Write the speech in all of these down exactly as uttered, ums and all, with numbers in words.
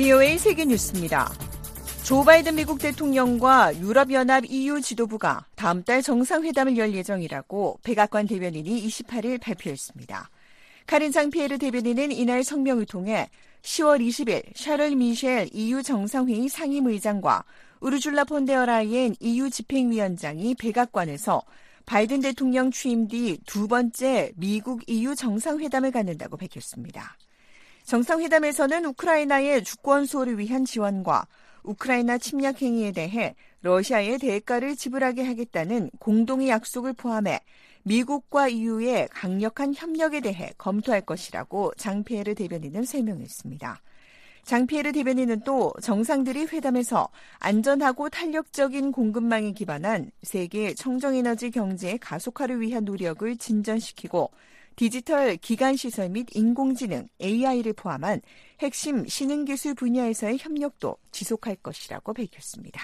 브이오에이 세계뉴스입니다. 조 바이든 미국 대통령과 유럽연합 이유 지도부가 다음 달 정상회담을 열 예정이라고 백악관 대변인이 이십팔일 발표했습니다. 카린 장-피에르 대변인은 이날 성명을 통해 시월 이십일 샤를 미셸 이유 정상회의 상임의장과 우르줄라 폰데어라이엔 이유 집행위원장이 백악관에서 바이든 대통령 취임 뒤 두 번째 미국 이유 정상회담을 갖는다고 밝혔습니다. 정상회담에서는 우크라이나의 주권 수호를 위한 지원과 우크라이나 침략 행위에 대해 러시아의 대가를 지불하게 하겠다는 공동의 약속을 포함해 미국과 이유의 강력한 협력에 대해 검토할 것이라고 장-피에르 대변인은 설명했습니다. 장-피에르 대변인은 또 정상들이 회담에서 안전하고 탄력적인 공급망에 기반한 세계 청정에너지 경제의 가속화를 위한 노력을 진전시키고 디지털 기간시설 및 인공지능, 에이아이를 포함한 핵심 신흥기술 분야에서의 협력도 지속할 것이라고 밝혔습니다.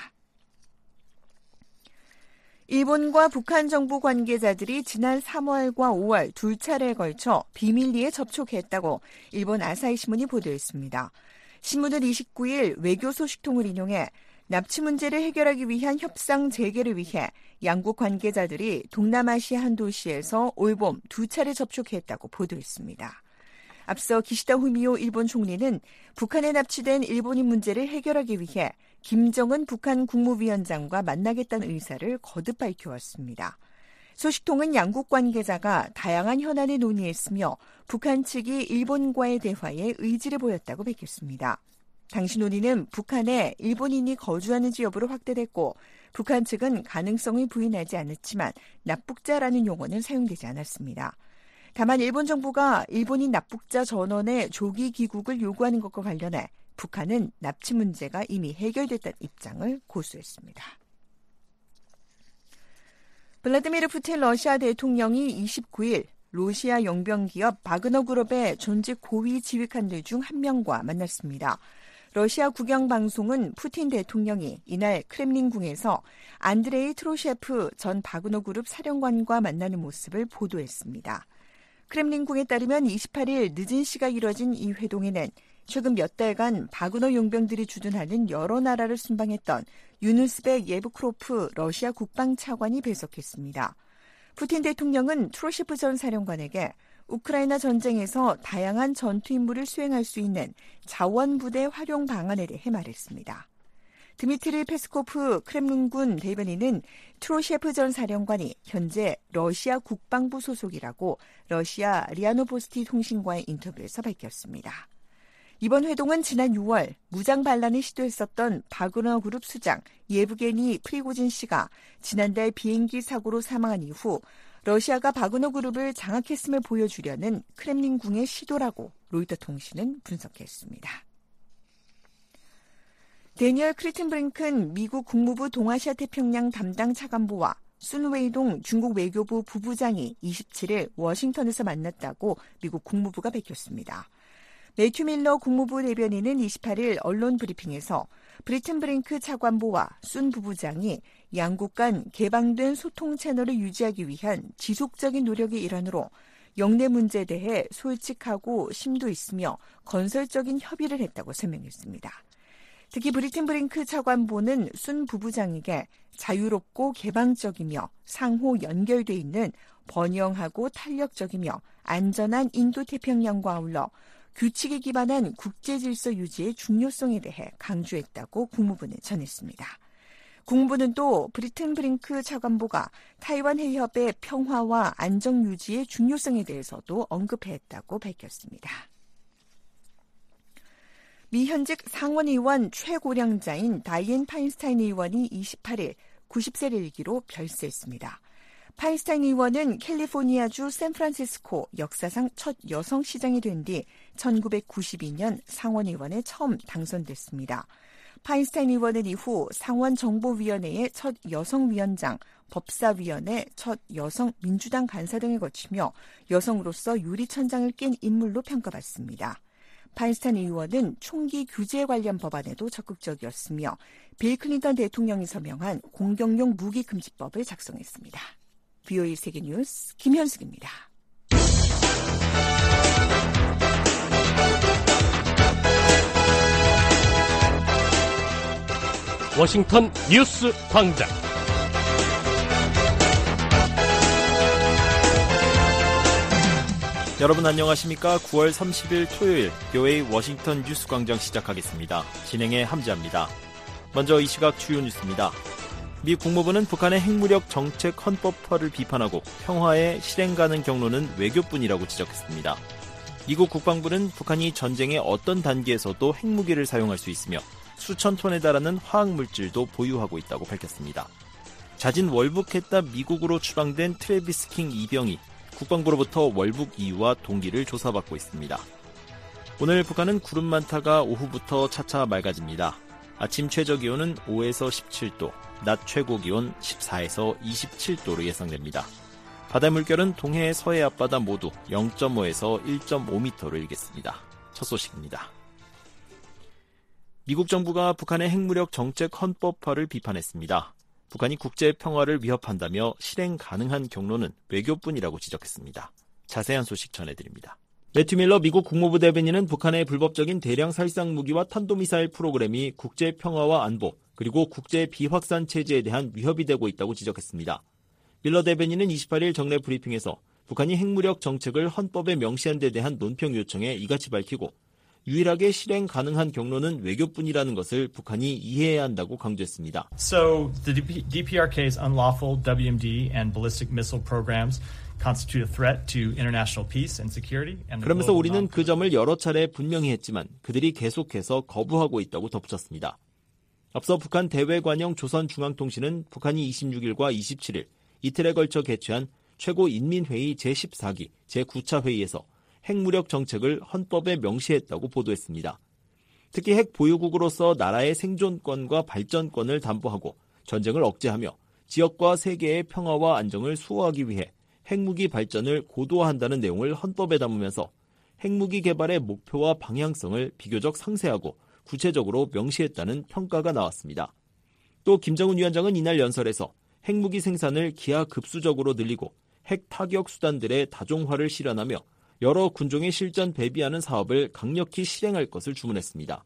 일본과 북한 정부 관계자들이 지난 삼월과 오월 두 차례에 걸쳐 비밀리에 접촉했다고 일본 아사히 신문이 보도했습니다. 신문은 이십구일 외교 소식통을 인용해 납치 문제를 해결하기 위한 협상 재개를 위해 양국 관계자들이 동남아시아 한 도시에서 올봄 두 차례 접촉했다고 보도했습니다. 앞서 기시다 후미오 일본 총리는 북한에 납치된 일본인 문제를 해결하기 위해 김정은 북한 국무위원장과 만나겠다는 의사를 거듭 밝혀왔습니다. 소식통은 양국 관계자가 다양한 현안을 논의했으며 북한 측이 일본과의 대화에 의지를 보였다고 밝혔습니다. 당시 논의는 북한에 일본인이 거주하는지 여부로 확대됐고 북한 측은 가능성을 부인하지 않았지만 납북자라는 용어는 사용되지 않았습니다. 다만 일본 정부가 일본인 납북자 전원의 조기 귀국을 요구하는 것과 관련해 북한은 납치 문제가 이미 해결됐다는 입장을 고수했습니다. 블라디미르 푸틴 러시아 대통령이 이십구일 러시아 용병기업 바그너 그룹의 전직 고위 지휘관들 중 한 명과 만났습니다. 러시아 국영방송은 푸틴 대통령이 이날 크렘린궁에서 안드레이 트로셰프 전 바그너 그룹 사령관과 만나는 모습을 보도했습니다. 크렘린궁에 따르면 이십팔일 늦은 시각 이뤄진 이 회동에는 최근 몇 달간 바그너 용병들이 주둔하는 여러 나라를 순방했던 유누스백 예브크로프 러시아 국방차관이 배석했습니다. 푸틴 대통령은 트로셰프 전 사령관에게 우크라이나 전쟁에서 다양한 전투 임무를 수행할 수 있는 자원부대 활용 방안에 대해 말했습니다. 드미트리 페스코프 크렘린군 대변인은 트로셰프 전 사령관이 현재 러시아 국방부 소속이라고 러시아 리아노보스티 통신과의 인터뷰에서 밝혔습니다. 이번 회동은 지난 유월 무장 반란을 시도했었던 바그너 그룹 수장 예브게니 프리고진 씨가 지난달 비행기 사고로 사망한 이후 러시아가 바그너 그룹을 장악했음을 보여주려는 크렘린궁의 시도라고 로이터 통신은 분석했습니다. 데니얼 크리튼브링큰 미국 국무부 동아시아 태평양 담당 차관보와 순 웨이동 중국 외교부 부부장이 이십칠일 워싱턴에서 만났다고 미국 국무부가 밝혔습니다. 매튜 밀러 국무부 대변인은 이십팔일 언론 브리핑에서 브리튼 브링크 차관보와 순 부부장이 양국 간 개방된 소통 채널을 유지하기 위한 지속적인 노력의 일환으로 영내 문제에 대해 솔직하고 심도 있으며 건설적인 협의를 했다고 설명했습니다. 특히 브리튼 브링크 차관보는 순 부부장에게 자유롭고 개방적이며 상호 연결돼 있는 번영하고 탄력적이며 안전한 인도태평양과 아울러 규칙에 기반한 국제질서 유지의 중요성에 대해 강조했다고 국무부는 전했습니다. 국무부는 또 브리튼 브링크 차관보가 타이완 해협의 평화와 안정 유지의 중요성에 대해서도 언급했다고 밝혔습니다. 미 현직 상원의원 최고령자인 다이앤 파인스타인 의원이 이십팔일 구십세를 일기로 별세했습니다. 파인스타인 의원은 캘리포니아주 샌프란시스코 역사상 첫 여성 시장이 된 뒤 천구백구십이년 상원의원에 처음 당선됐습니다. 파인스타인 의원은 이후 상원정보위원회의 첫 여성위원장, 법사위원회 첫 여성 민주당 간사 등을 거치며 여성으로서 유리천장을 깬 인물로 평가받습니다. 파인스타인 의원은 총기 규제 관련 법안에도 적극적이었으며 빌 클린턴 대통령이 서명한 공격용 무기 금지법을 작성했습니다. 브이오에이 세계뉴스 김현숙입니다. 워싱턴 뉴스 광장. 여러분 안녕하십니까? 구월 삼십일 토요일 비오에이 워싱턴 뉴스 광장 시작하겠습니다. 진행의 함지아입니다. 먼저 이 시각 주요 뉴스입니다. 미 국무부는 북한의 핵무력 정책 헌법화를 비판하고 평화의 실행 가능 경로는 외교뿐이라고 지적했습니다. 미국 국방부는 북한이 전쟁의 어떤 단계에서도 핵무기를 사용할 수 있으며 수천 톤에 달하는 화학물질도 보유하고 있다고 밝혔습니다. 자진 월북했다 미국으로 추방된 트래비스 킹 이병이 국방부로부터 월북 이유와 동기를 조사받고 있습니다. 오늘 북한은 구름 많다가 오후부터 차차 맑아집니다. 아침 최저기온은 오에서 십칠 도, 낮 최고기온 십사에서 이십칠 도로 예상됩니다. 바다 물결은 동해 서해 앞바다 모두 영 점 오에서 일 점 오 미터로 일겠습니다. 첫 소식입니다. 미국 정부가 북한의 핵무력 정책 헌법화를 비판했습니다. 북한이 국제 평화를 위협한다며 실행 가능한 경로는 외교뿐이라고 지적했습니다. 자세한 소식 전해드립니다. 매튜 밀러 미국 국무부 대변인은 북한의 불법적인 대량 살상 무기와 탄도미사일 프로그램이 국제 평화와 안보 그리고 국제 비확산 체제에 대한 위협이 되고 있다고 지적했습니다. 밀러 대변인은 이십팔일 정례 브리핑에서 북한이 핵무력 정책을 헌법에 명시한 데 대한 논평 요청에 이같이 밝히고 유일하게 실행 가능한 경로는 외교뿐이라는 것을 북한이 이해해야 한다고 강조했습니다. So the 디피아르케이's unlawful 더블유 엠 디 and ballistic missile programs constitute a threat to international peace and security. 그러면서 우리는 그 점을 여러 차례 분명히 했지만 그들이 계속해서 거부하고 있다고 덧붙였습니다. 앞서 북한 대외관영 조선중앙통신은 북한이 이십육일과 이십칠일 이틀에 걸쳐 개최한 최고인민회의 제십사기 제구 차 회의에서 핵무력 정책을 헌법에 명시했다고 보도했습니다. 특히 핵 보유국으로서 나라의 생존권과 발전권을 담보하고 전쟁을 억제하며 지역과 세계의 평화와 안정을 수호하기 위해 핵무기 발전을 고도화한다는 내용을 헌법에 담으면서 핵무기 개발의 목표와 방향성을 비교적 상세하고 구체적으로 명시했다는 평가가 나왔습니다. 또 김정은 위원장은 이날 연설에서 핵무기 생산을 기하급수적으로 늘리고 핵 타격 수단들의 다종화를 실현하며 여러 군종의 실전 배비하는 사업을 강력히 실행할 것을 주문했습니다.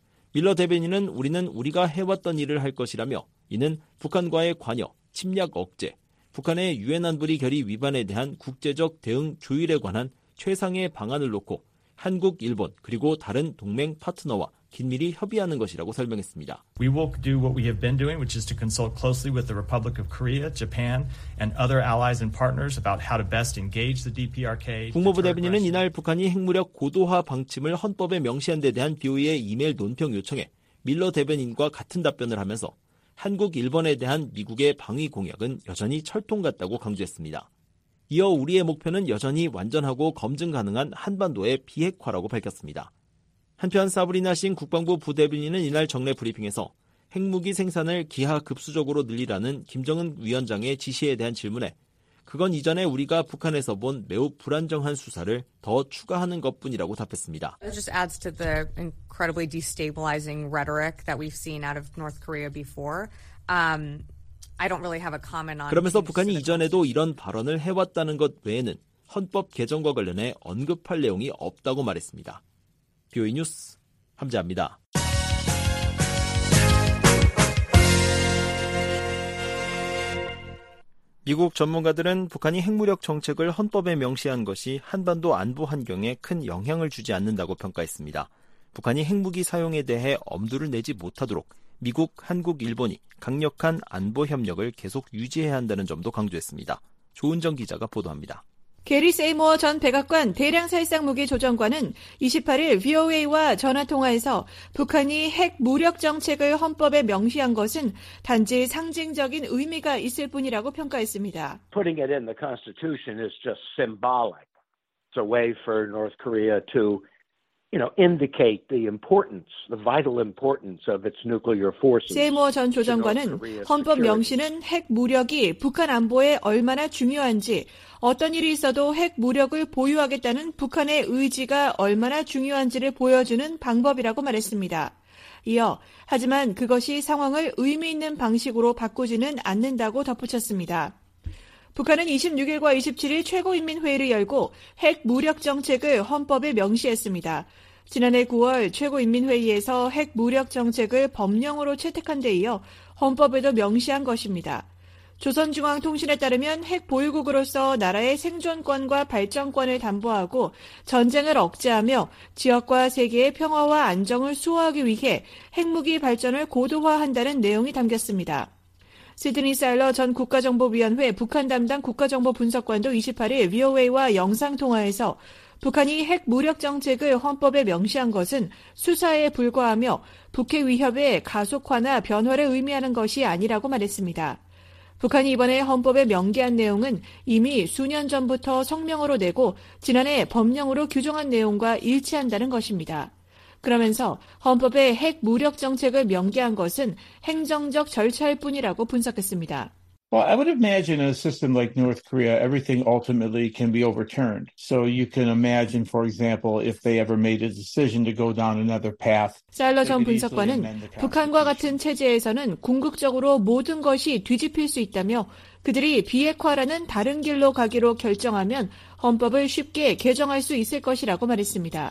밀러 대변인은 우리는 우리가 해왔던 일을 할 것이라며 이는 북한과의 관여, 침략 억제, 북한의 유엔 안보리 결의 위반에 대한 국제적 대응 조율에 관한 최상의 방안을 놓고 한국, 일본 그리고 다른 동맹 파트너와 긴밀히 협의하는 것이라고 설명했습니다. We will do what we have been doing, which is to consult closely with the Republic of Korea, Japan, and other allies and partners about how to best engage the 디피아르케이. 국무부 대변인은 이날 북한이 핵무력 고도화 방침을 헌법에 명시한 데 대한 비오이의 이메일 논평 요청에 밀러 대변인과 같은 답변을 하면서 한국, 일본에 대한 미국의 방위 공약은 여전히 철통 같다고 강조했습니다. 이어 우리의 목표는 여전히 완전하고 검증 가능한 한반도의 비핵화라고 밝혔습니다. 한편 사브리나 싱 국방부 부대변인은 이날 정례 브리핑에서 핵무기 생산을 기하급수적으로 늘리라는 김정은 위원장의 지시에 대한 질문에 그건 이전에 우리가 북한에서 본 매우 불안정한 수사를 더 추가하는 것뿐이라고 답했습니다. It just adds to the incredibly destabilizing rhetoric that we've seen out of North Korea before. Um, I don't really have a comment on. 그러면서 북한이 이전에도 이런 발언을 해왔다는 것 외에는 헌법 개정과 관련해 언급할 내용이 없다고 말했습니다. 비오이 뉴스 함지아입니다. 미국 전문가들은 북한이 핵무력 정책을 헌법에 명시한 것이 한반도 안보 환경에 큰 영향을 주지 않는다고 평가했습니다. 북한이 핵무기 사용에 대해 엄두를 내지 못하도록 미국, 한국, 일본이 강력한 안보 협력을 계속 유지해야 한다는 점도 강조했습니다. 조은정 기자가 보도합니다. 게리 세이모어 전 백악관 대량 살상 무기 조정관은 이십팔일 비오에이와 전화통화에서 북한이 핵 무력 정책을 헌법에 명시한 것은 단지 상징적인 의미가 있을 뿐이라고 평가했습니다. Putting it in the Constitution is just symbolic. It's a way for North Korea to You know, indicate the importance, the vital importance of its nuclear forces. 세이모어 전 조정관은 헌법 명시는 핵 무력이 북한 안보에 얼마나 중요한지, 어떤 일이 있어도 핵 무력을 보유하겠다는 북한의 의지가 얼마나 중요한지를 보여주는 방법이라고 말했습니다. 이어 하지만 그것이 상황을 의미 있는 방식으로 바꾸지는 않는다고 덧붙였습니다. 북한은 이십육일과 이십칠일 최고인민회의를 열고 핵 무력 정책을 헌법에 명시했습니다. 지난해 구월 최고인민회의에서 핵 무력 정책을 법령으로 채택한 데 이어 헌법에도 명시한 것입니다. 조선중앙통신에 따르면 핵 보유국으로서 나라의 생존권과 발전권을 담보하고 전쟁을 억제하며 지역과 세계의 평화와 안정을 수호하기 위해 핵무기 발전을 고도화한다는 내용이 담겼습니다. 시드니 사일러 전 국가정보위원회 북한 담당 국가정보분석관도 이십팔일 브이오에이와 영상통화에서 북한이 핵 무력 정책을 헌법에 명시한 것은 수사에 불과하며 북핵 위협의 가속화나 변화를 의미하는 것이 아니라고 말했습니다. 북한이 이번에 헌법에 명기한 내용은 이미 수년 전부터 성명으로 내고 지난해 법령으로 규정한 내용과 일치한다는 것입니다. 그러면서 헌법에 핵 무력 정책을 명기한 것은 행정적 절차일 뿐이라고 분석했습니다. Well, I would imagine in a system like North Korea, everything ultimately can be overturned. So you can imagine, for example, if they ever made a decision to go down another path. 사일러 전 분석관은 북한과 같은 체제에서는 궁극적으로 모든 것이 뒤집힐 수 있다며 그들이 비핵화라는 다른 길로 가기로 결정하면 헌법을 쉽게 개정할 수 있을 것이라고 말했습니다.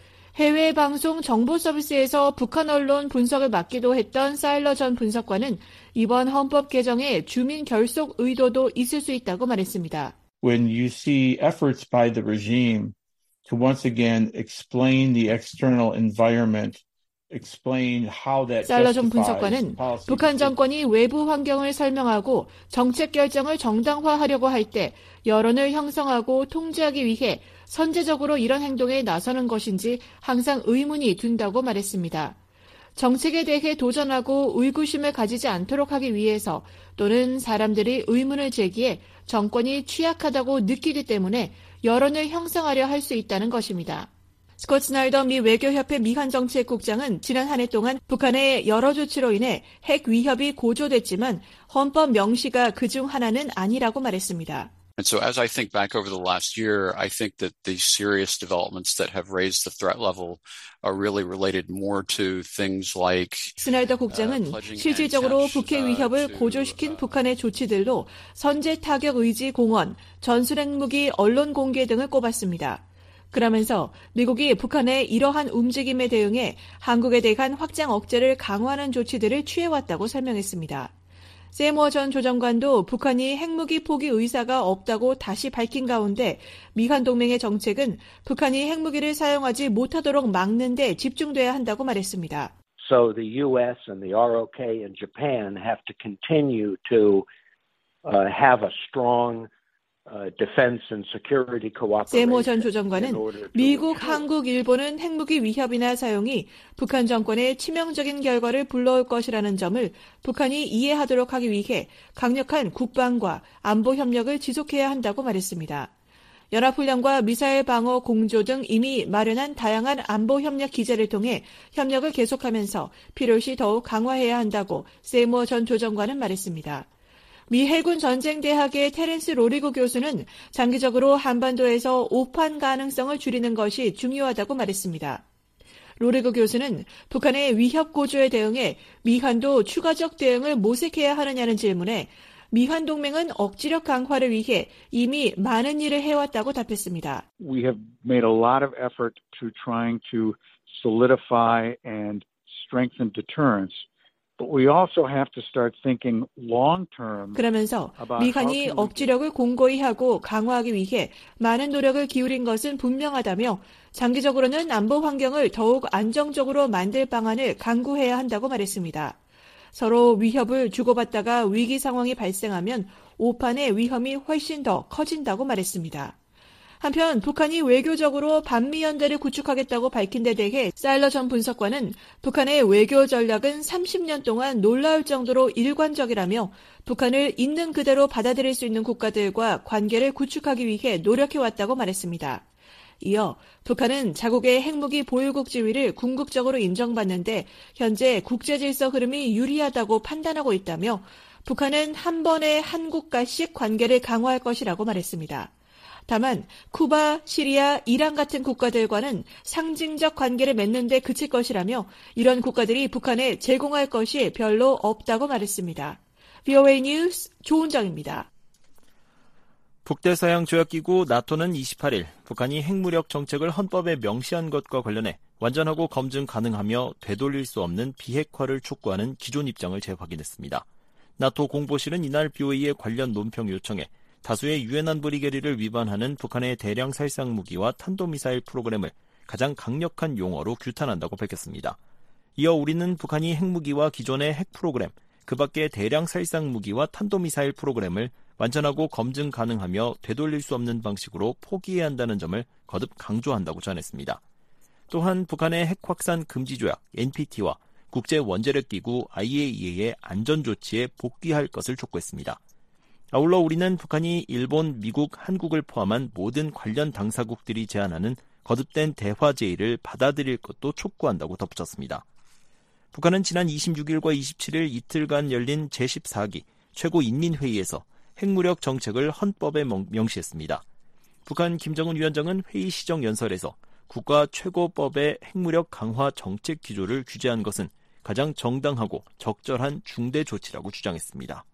해외 방송 정보 서비스에서 북한 언론 분석을 맡기도 했던 사일러 전 분석관은 이번 헌법 개정에 주민 결속 의도도 있을 수 있다고 말했습니다. When you see efforts by the regime to once again explain the external environment, explain how that 사일러 전 분석관은 북한 정권이 외부 환경을 설명하고 정책 결정을 정당화하려고 할 때 여론을 형성하고 통제하기 위해 선제적으로 이런 행동에 나서는 것인지 항상 의문이 든다고 말했습니다. 정책에 대해 도전하고 의구심을 가지지 않도록 하기 위해서 또는 사람들이 의문을 제기해 정권이 취약하다고 느끼기 때문에 여론을 형성하려 할 수 있다는 것입니다. 스콧 스나이더 미 외교협회 미한정책국장은 지난 한 해 동안 북한의 여러 조치로 인해 핵 위협이 고조됐지만 헌법 명시가 그중 하나는 아니라고 말했습니다. And so as I think back over the last year, I think that the serious developments that have raised the threat level are really related more to things like 스나이더 국장은 실질적으로 북핵 위협을 고조시킨 북한의 조치들로 선제 타격 의지 공언, 전술 핵무기 언론 공개 등을 꼽았습니다. 그러면서 미국이 북한의 이러한 움직임에 대응해 한국에 대한 확장 억제를 강화하는 조치들을 취해왔다고 설명했습니다. 세무어 전 조정관도 북한이 핵무기 포기 의사가 없다고 다시 밝힌 가운데 미한 동맹의 정책은 북한이 핵무기를 사용하지 못하도록 막는 데 집중돼야 한다고 말했습니다. So the U S and the R O K and Japan have to continue to uh, have a strong Uh, defense and security cooperation. 세모 전 조정관은 미국, 한국, 일본은 핵무기 위협이나 사용이 북한 정권에 치명적인 결과를 불러올 것이라는 점을 북한이 이해하도록 하기 위해 강력한 국방과 안보 협력을 지속해야 한다고 말했습니다. 연합훈련과 미사일 방어 공조 등 이미 마련한 다양한 안보 협력 기제를 통해 협력을 계속하면서 필요시 더욱 강화해야 한다고 세모 전 조정관은 말했습니다. 미 해군 전쟁대학의 테렌스 로리고 교수는 장기적으로 한반도에서 오판 가능성을 줄이는 것이 중요하다고 말했습니다. 로리고 교수는 북한의 위협 고조에 대응해 미한도 추가적 대응을 모색해야 하느냐는 질문에 미한 동맹은 억지력 강화를 위해 이미 많은 일을 해왔다고 답했습니다. We have made a lot of effort to trying to solidify and strengthen deterrence. But we also have to start thinking long term. 그러면서 미한이 억지력을 공고히 하고 강화하기 위해 많은 노력을 기울인 것은 분명하다며 장기적으로는 안보 환경을 더욱 안정적으로 만들 방안을 강구해야 한다고 말했습니다. 서로 위협을 주고받다가 위기 상황이 발생하면 오판의 위험이 훨씬 더 커진다고 말했습니다. 한편 북한이 외교적으로 반미연대를 구축하겠다고 밝힌 데 대해 사일러 전 분석관은 북한의 외교 전략은 삼십 년 동안 놀라울 정도로 일관적이라며 북한을 있는 그대로 받아들일 수 있는 국가들과 관계를 구축하기 위해 노력해왔다고 말했습니다. 이어 북한은 자국의 핵무기 보유국 지위를 궁극적으로 인정받는데 현재 국제질서 흐름이 유리하다고 판단하고 있다며 북한은 한 번에 한 국가씩 관계를 강화할 것이라고 말했습니다. 다만 쿠바, 시리아, 이란 같은 국가들과는 상징적 관계를 맺는 데 그칠 것이라며 이런 국가들이 북한에 제공할 것이 별로 없다고 말했습니다. 브이오에이 뉴스 조은정입니다. 북대서양조약기구 나토는 이십팔일 북한이 핵무력 정책을 헌법에 명시한 것과 관련해 완전하고 검증 가능하며 되돌릴 수 없는 비핵화를 촉구하는 기존 입장을 재확인했습니다. 나토 공보실은 이날 비오이의 관련 논평 요청에 다수의 유엔 안보리 결의를 위반하는 북한의 대량 살상 무기와 탄도미사일 프로그램을 가장 강력한 용어로 규탄한다고 밝혔습니다. 이어 우리는 북한이 핵무기와 기존의 핵 프로그램, 그 밖의 대량 살상 무기와 탄도미사일 프로그램을 완전하고 검증 가능하며 되돌릴 수 없는 방식으로 포기해야 한다는 점을 거듭 강조한다고 전했습니다. 또한 북한의 핵 확산 금지 조약 엔피티와 국제 원자력기구 아이에이이에이의 안전조치에 복귀할 것을 촉구했습니다. 아울러 우리는 북한이 일본, 미국, 한국을 포함한 모든 관련 당사국들이 제안하는 거듭된 대화 제의를 받아들일 것도 촉구한다고 덧붙였습니다. 북한은 지난 이십육일과 이십칠일 이틀간 열린 제십사기 최고인민회의에서 핵무력 정책을 헌법에 명시했습니다. 북한 김정은 위원장은 회의 시정 연설에서 국가 최고법의 핵무력 강화 정책 기조를 규제한 것은 가장 정당하고 적절한 중대 조치라고 주장했습니다.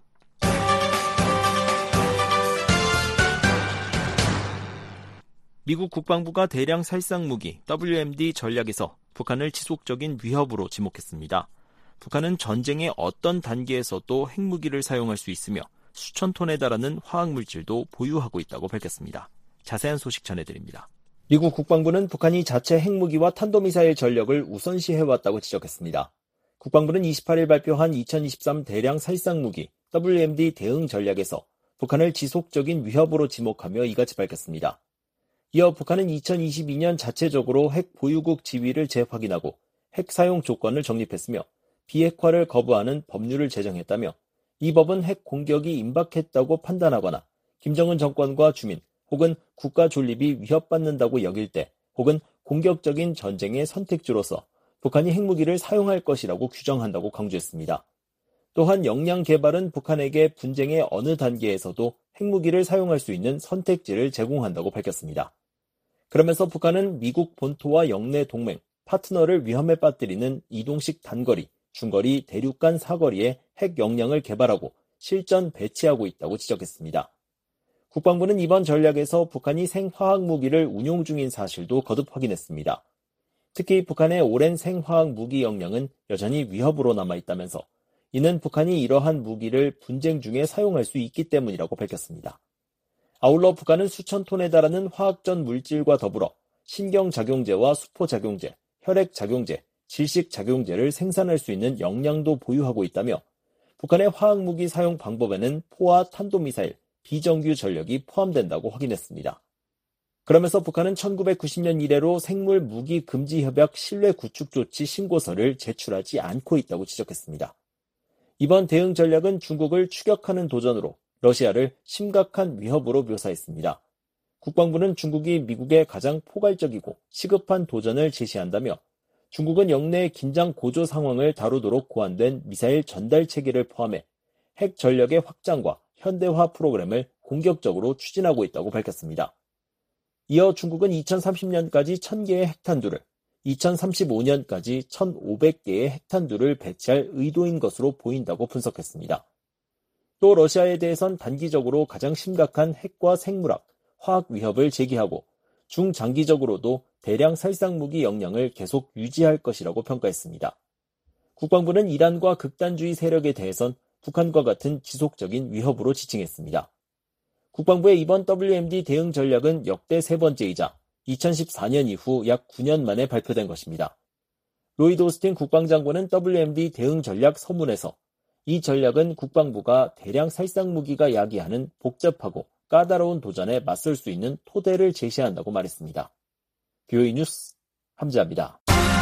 미국 국방부가 대량 살상 무기 더블유엠디 전략에서 북한을 지속적인 위협으로 지목했습니다. 북한은 전쟁의 어떤 단계에서도 핵무기를 사용할 수 있으며 수천 톤에 달하는 화학물질도 보유하고 있다고 밝혔습니다. 자세한 소식 전해드립니다. 미국 국방부는 북한이 자체 핵무기와 탄도미사일 전력을 우선시해왔다고 지적했습니다. 국방부는 이십팔일 발표한 이천이십삼 대량 살상 무기 더블유엠디 대응 전략에서 북한을 지속적인 위협으로 지목하며 이같이 밝혔습니다. 이어 북한은 이천이십이년 자체적으로 핵 보유국 지위를 재확인하고 핵 사용 조건을 정립했으며 비핵화를 거부하는 법률을 제정했다며 이 법은 핵 공격이 임박했다고 판단하거나 김정은 정권과 주민 혹은 국가 존립이 위협받는다고 여길 때 혹은 공격적인 전쟁의 선택지로서 북한이 핵무기를 사용할 것이라고 규정한다고 강조했습니다. 또한 역량 개발은 북한에게 분쟁의 어느 단계에서도 핵무기를 사용할 수 있는 선택지를 제공한다고 밝혔습니다. 그러면서 북한은 미국 본토와 영내 동맹, 파트너를 위험에 빠뜨리는 이동식 단거리, 중거리, 대륙간 사거리에 핵 역량을 개발하고 실전 배치하고 있다고 지적했습니다. 국방부는 이번 전략에서 북한이 생화학 무기를 운용 중인 사실도 거듭 확인했습니다. 특히 북한의 오랜 생화학 무기 역량은 여전히 위협으로 남아있다면서 이는 북한이 이러한 무기를 분쟁 중에 사용할 수 있기 때문이라고 밝혔습니다. 아울러 북한은 수천 톤에 달하는 화학전 물질과 더불어 신경작용제와 수포작용제, 혈액작용제, 질식작용제를 생산할 수 있는 역량도 보유하고 있다며 북한의 화학무기 사용 방법에는 포와 탄도미사일, 비정규 전력이 포함된다고 확인했습니다. 그러면서 북한은 천구백구십년 이래로 생물 무기 금지 협약 신뢰 구축 조치 신고서를 제출하지 않고 있다고 지적했습니다. 이번 대응 전략은 중국을 추격하는 도전으로 러시아를 심각한 위협으로 묘사했습니다. 국방부는 중국이 미국의 가장 포괄적이고 시급한 도전을 제시한다며 중국은 영내의 긴장 고조 상황을 다루도록 고안된 미사일 전달 체계를 포함해 핵 전력의 확장과 현대화 프로그램을 공격적으로 추진하고 있다고 밝혔습니다. 이어 중국은 이천삼십년까지 천 개의 핵탄두를, 이천삼십오년까지 천오백 개의 핵탄두를 배치할 의도인 것으로 보인다고 분석했습니다. 또 러시아에 대해선 단기적으로 가장 심각한 핵과 생물학, 화학 위협을 제기하고 중장기적으로도 대량 살상무기 역량을 계속 유지할 것이라고 평가했습니다. 국방부는 이란과 극단주의 세력에 대해선 북한과 같은 지속적인 위협으로 지칭했습니다. 국방부의 이번 더블유엠디 대응 전략은 역대 세 번째이자 이천십사년 이후 약 구 년 만에 발표된 것입니다. 로이드 오스틴 국방장관은 더블유엠디 대응 전략 서문에서 이 전략은 국방부가 대량 살상무기가 야기하는 복잡하고 까다로운 도전에 맞설 수 있는 토대를 제시한다고 말했습니다. 비오이 뉴스 함지아입니다.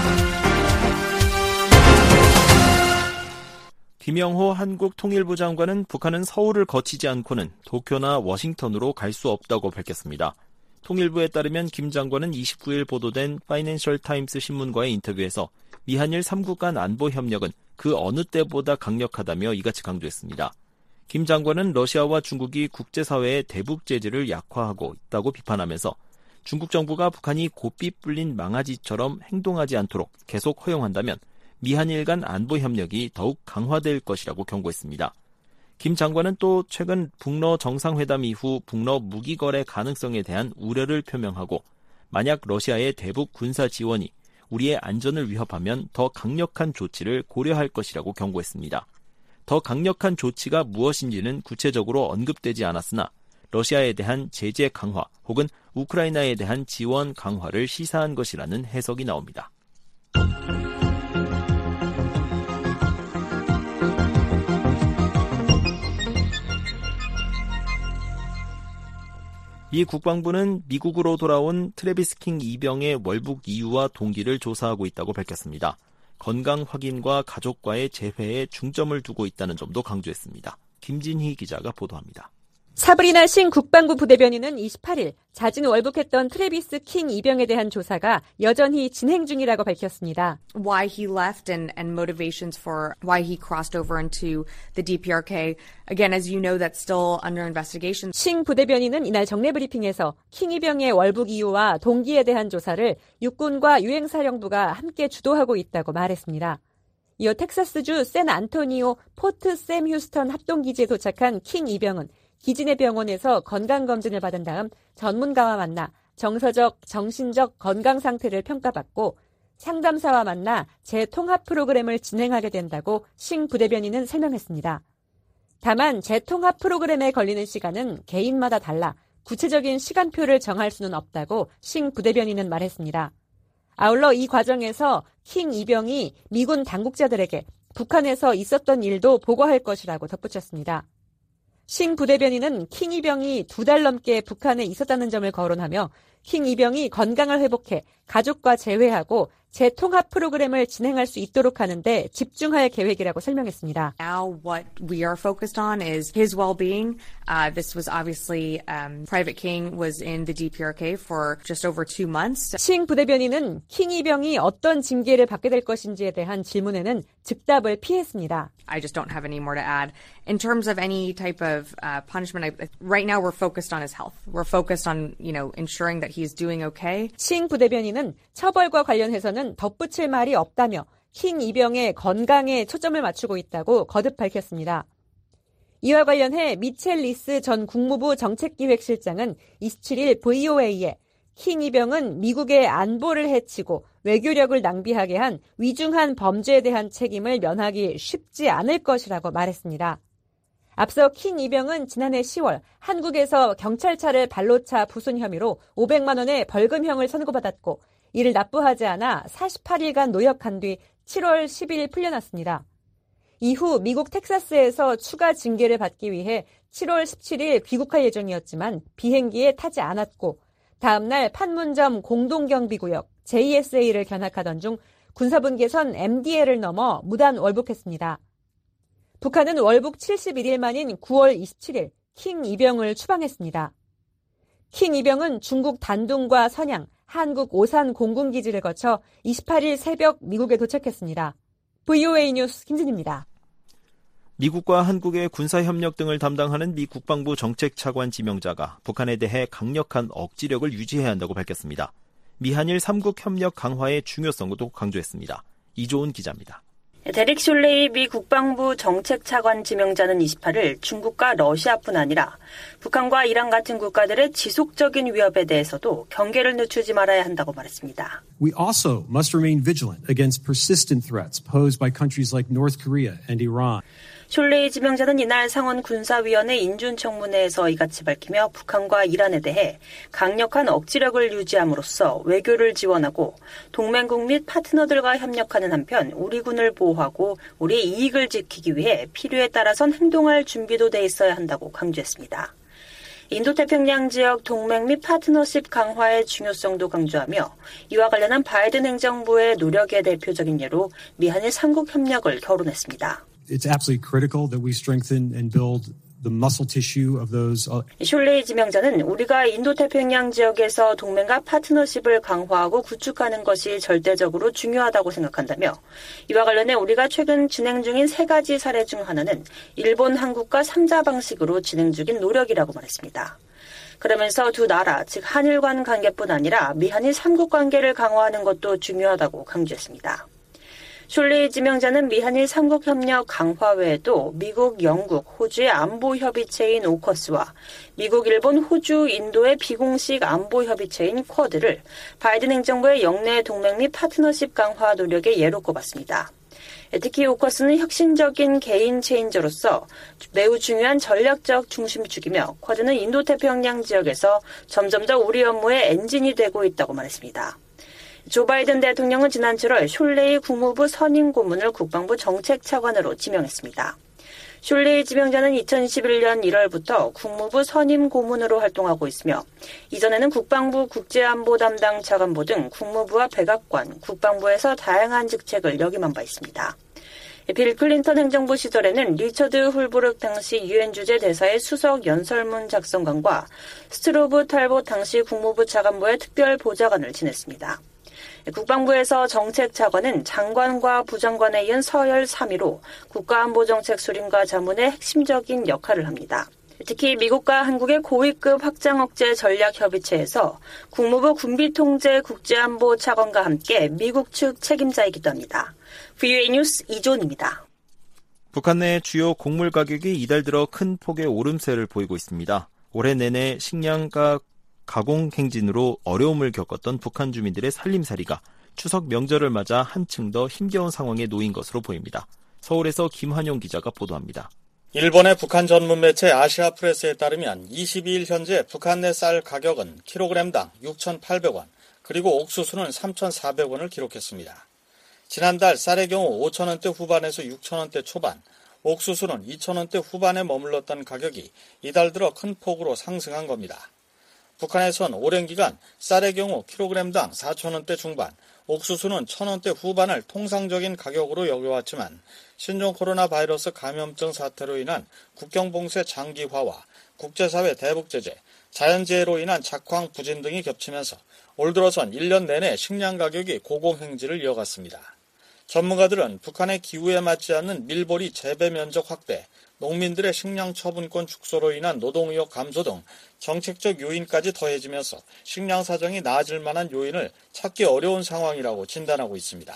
김영호 한국통일부 장관은 북한은 서울을 거치지 않고는 도쿄나 워싱턴으로 갈 수 없다고 밝혔습니다. 통일부에 따르면 김 장관은 이십구일 보도된 파이낸셜 타임스 신문과의 인터뷰에서 미한일 삼 국 간 안보 협력은 그 어느 때보다 강력하다며 이같이 강조했습니다. 김 장관은 러시아와 중국이 국제사회의 대북 제재를 약화하고 있다고 비판하면서 중국 정부가 북한이 고삐 뿔린 망아지처럼 행동하지 않도록 계속 허용한다면 미한일 간 안보 협력이 더욱 강화될 것이라고 경고했습니다. 김 장관은 또 최근 북러 정상회담 이후 북러 무기 거래 가능성에 대한 우려를 표명하고 만약 러시아의 대북 군사 지원이 우리의 안전을 위협하면 더 강력한 조치를 고려할 것이라고 경고했습니다. 더 강력한 조치가 무엇인지는 구체적으로 언급되지 않았으나 러시아에 대한 제재 강화 혹은 우크라이나에 대한 지원 강화를 시사한 것이라는 해석이 나옵니다. 미 국방부는 미국으로 돌아온 트래비스 킹 이병의 월북 이유와 동기를 조사하고 있다고 밝혔습니다. 건강 확인과 가족과의 재회에 중점을 두고 있다는 점도 강조했습니다. 김진희 기자가 보도합니다. 사브리나 싱 국방부 부대변인은 이십팔일 자진 월북했던 트래비스 킹 이병에 대한 조사가 여전히 진행 중이라고 밝혔습니다. Why he left and, and motivations for why he crossed over into the 디피아르케이. Again, as you know, that's still under investigation. 싱 부대변인은 이날 정례 브리핑에서 킹 이병의 월북 이유와 동기에 대한 조사를 육군과 유행사령부가 함께 주도하고 있다고 말했습니다. 이어 텍사스주 샌 안토니오 포트 샘 휴스턴 합동기지에 도착한 킹 이병은 기지 내 병원에서 건강검진을 받은 다음 전문가와 만나 정서적, 정신적 건강 상태를 평가받고 상담사와 만나 재통합 프로그램을 진행하게 된다고 싱 부대변인은 설명했습니다. 다만 재통합 프로그램에 걸리는 시간은 개인마다 달라 구체적인 시간표를 정할 수는 없다고 싱 부대변인은 말했습니다. 아울러 이 과정에서 킹 이병이 미군 당국자들에게 북한에서 있었던 일도 보고할 것이라고 덧붙였습니다. 싱 부대변인은 킹 이병이 두 달 넘게 북한에 있었다는 점을 거론하며 킹 이병이 건강을 회복해 가족과 재회하고 재통합 프로그램을 진행할 수 있도록 하는데 집중할 계획이라고 설명했습니다. Now what we are focused on is his well-being. Uh, this was obviously um, Private King was in the 디피아르케이 for just over two months. 싱 부대변인은 킹 이병이 어떤 징계를 받게 될 것인지에 대한 질문에는 즉답을 피했습니다. I just don't have any more to add. In terms of any type of uh, punishment, I, right now we're focused on his health. We're focused on, you know, ensuring that he's doing okay. 싱 부대변인은 처벌과 관련해서는 덧붙일 말이 없다며 킹 이병의 건강에 초점을 맞추고 있다고 거듭 밝혔습니다. 이와 관련해 미첼 리스 전 국무부 정책기획실장은 이십칠일 브이오에이에 킹 이병은 미국의 안보를 해치고 외교력을 낭비하게 한 위중한 범죄에 대한 책임을 면하기 쉽지 않을 것이라고 말했습니다. 앞서 킹 이병은 지난해 시월 한국에서 경찰차를 발로 차 부순 혐의로 오백만 원의 벌금형을 선고받았고 이를 납부하지 않아 사십팔일간 노역한 뒤 칠월 십일 풀려났습니다. 이후 미국 텍사스에서 추가 징계를 받기 위해 칠월 십칠일 귀국할 예정이었지만 비행기에 타지 않았고 다음 날 판문점 공동경비구역 제이에스에이를 견학하던 중 군사분계선 엠디엘을 넘어 무단 월북했습니다. 북한은 월북 칠십일일 만인 구월 이십칠일 킹 이병을 추방했습니다. 킹 이병은 중국 단둥과 선양, 한국 오산 공군기지를 거쳐 이십팔일 새벽 미국에 도착했습니다. 브이오에이 뉴스 김진입니다. 미국과 한국의 군사협력 등을 담당하는 미 국방부 정책차관 지명자가 북한에 대해 강력한 억지력을 유지해야 한다고 밝혔습니다. 미한일 삼국 협력 강화의 중요성도 강조했습니다. 이조은 기자입니다. 데릭 숄레이 미 국방부 정책차관 지명자는 이십팔일 중국과 러시아뿐 아니라 북한과 이란 같은 국가들의 지속적인 위협에 대해서도 경계를 늦추지 말아야 한다고 말했습니다. We also must remain vigilant against persistent threats posed by countries like North Korea and Iran. 숄레이 지명자는 이날 상원 군사위원회 인준청문회에서 이같이 밝히며 북한과 이란에 대해 강력한 억지력을 유지함으로써 외교를 지원하고 동맹국 및 파트너들과 협력하는 한편 우리 군을 보호하고 우리의 이익을 지키기 위해 필요에 따라선 행동할 준비도 돼 있어야 한다고 강조했습니다. 인도태평양 지역 동맹 및 파트너십 강화의 중요성도 강조하며 이와 관련한 바이든 행정부의 노력의 대표적인 예로 미한일 삼국 협력을 거론했습니다. It's absolutely critical that we strengthen and build the muscle tissue of those. 숄레이 지명자는 우리가 인도태평양 지역에서 동맹과 파트너십을 강화하고 구축하는 것이 절대적으로 중요하다고 생각한다며 이와 관련해 우리가 최근 진행 중인 세 가지 사례 중 하나는 일본, 한국과 삼자 방식으로 진행 중인 노력이라고 말했습니다. 그러면서 두 나라, 즉 한일 간 관계뿐 아니라 미한일 삼국 관계를 강화하는 것도 중요하다고 강조했습니다. 숄레이 지명자는 미한일 삼국 협력 강화 외에도 미국, 영국, 호주의 안보 협의체인 오커스와 미국, 일본, 호주, 인도의 비공식 안보 협의체인 쿼드를 바이든 행정부의 영내 동맹 및 파트너십 강화 노력의 예로 꼽았습니다. 특히 오커스는 혁신적인 게임 체인저로서 매우 중요한 전략적 중심축이며 쿼드는 인도태평양 지역에서 점점 더 우리 업무의 엔진이 되고 있다고 말했습니다. 조 바이든 대통령은 지난 칠월 숄레이 국무부 선임 고문을 국방부 정책차관으로 지명했습니다. 숄레이 지명자는 이천이십일년 일월부터 국무부 선임 고문으로 활동하고 있으며 이전에는 국방부 국제안보 담당 차관보 등 국무부와 백악관, 국방부에서 다양한 직책을 역임한 바 있습니다. 빌 클린턴 행정부 시절에는 리처드 홀브룩 당시 유엔 주재 대사의 수석 연설문 작성관과 스트로브 탈봇 당시 국무부 차관보의 특별 보좌관을 지냈습니다. 국방부에서 정책차관은 장관과 부장관에 이은 서열 삼 위로 국가안보정책 수립과 자문의 핵심적인 역할을 합니다. 특히 미국과 한국의 고위급 확장 억제 전략협의체에서 국무부 군비통제 국제안보 차관과 함께 미국 측 책임자이기도 합니다. 브이오에이 뉴스 이존입니다. 북한 내 주요 곡물 가격이 이달 들어 큰 폭의 오름세를 보이고 있습니다. 올해 내내 식량가 가공 행진으로 어려움을 겪었던 북한 주민들의 살림살이가 추석 명절을 맞아 한층 더 힘겨운 상황에 놓인 것으로 보입니다. 서울에서 김환용 기자가 보도합니다. 일본의 북한 전문 매체 아시아프레스에 따르면 이십이일 현재 북한 내 쌀 가격은 킬로그램당 육천팔백 원, 그리고 옥수수는 삼천사백 원을 기록했습니다. 지난달 쌀의 경우 오천 원대 후반에서 육천 원대 초반, 옥수수는 이천 원대 후반에 머물렀던 가격이 이달 들어 큰 폭으로 상승한 겁니다. 북한에선 오랜 기간 쌀의 경우 킬로그램당 사천 원대 중반, 옥수수는 천 원대 후반을 통상적인 가격으로 여겨왔지만 신종 코로나 바이러스 감염증 사태로 인한 국경 봉쇄 장기화와 국제사회 대북 제재, 자연재해로 인한 작황 부진 등이 겹치면서 올 들어선 일 년 내내 식량 가격이 고공행진을 이어갔습니다. 전문가들은 북한의 기후에 맞지 않는 밀보리 재배 면적 확대, 농민들의 식량 처분권 축소로 인한 노동 의욕 감소 등 정책적 요인까지 더해지면서 식량 사정이 나아질 만한 요인을 찾기 어려운 상황이라고 진단하고 있습니다.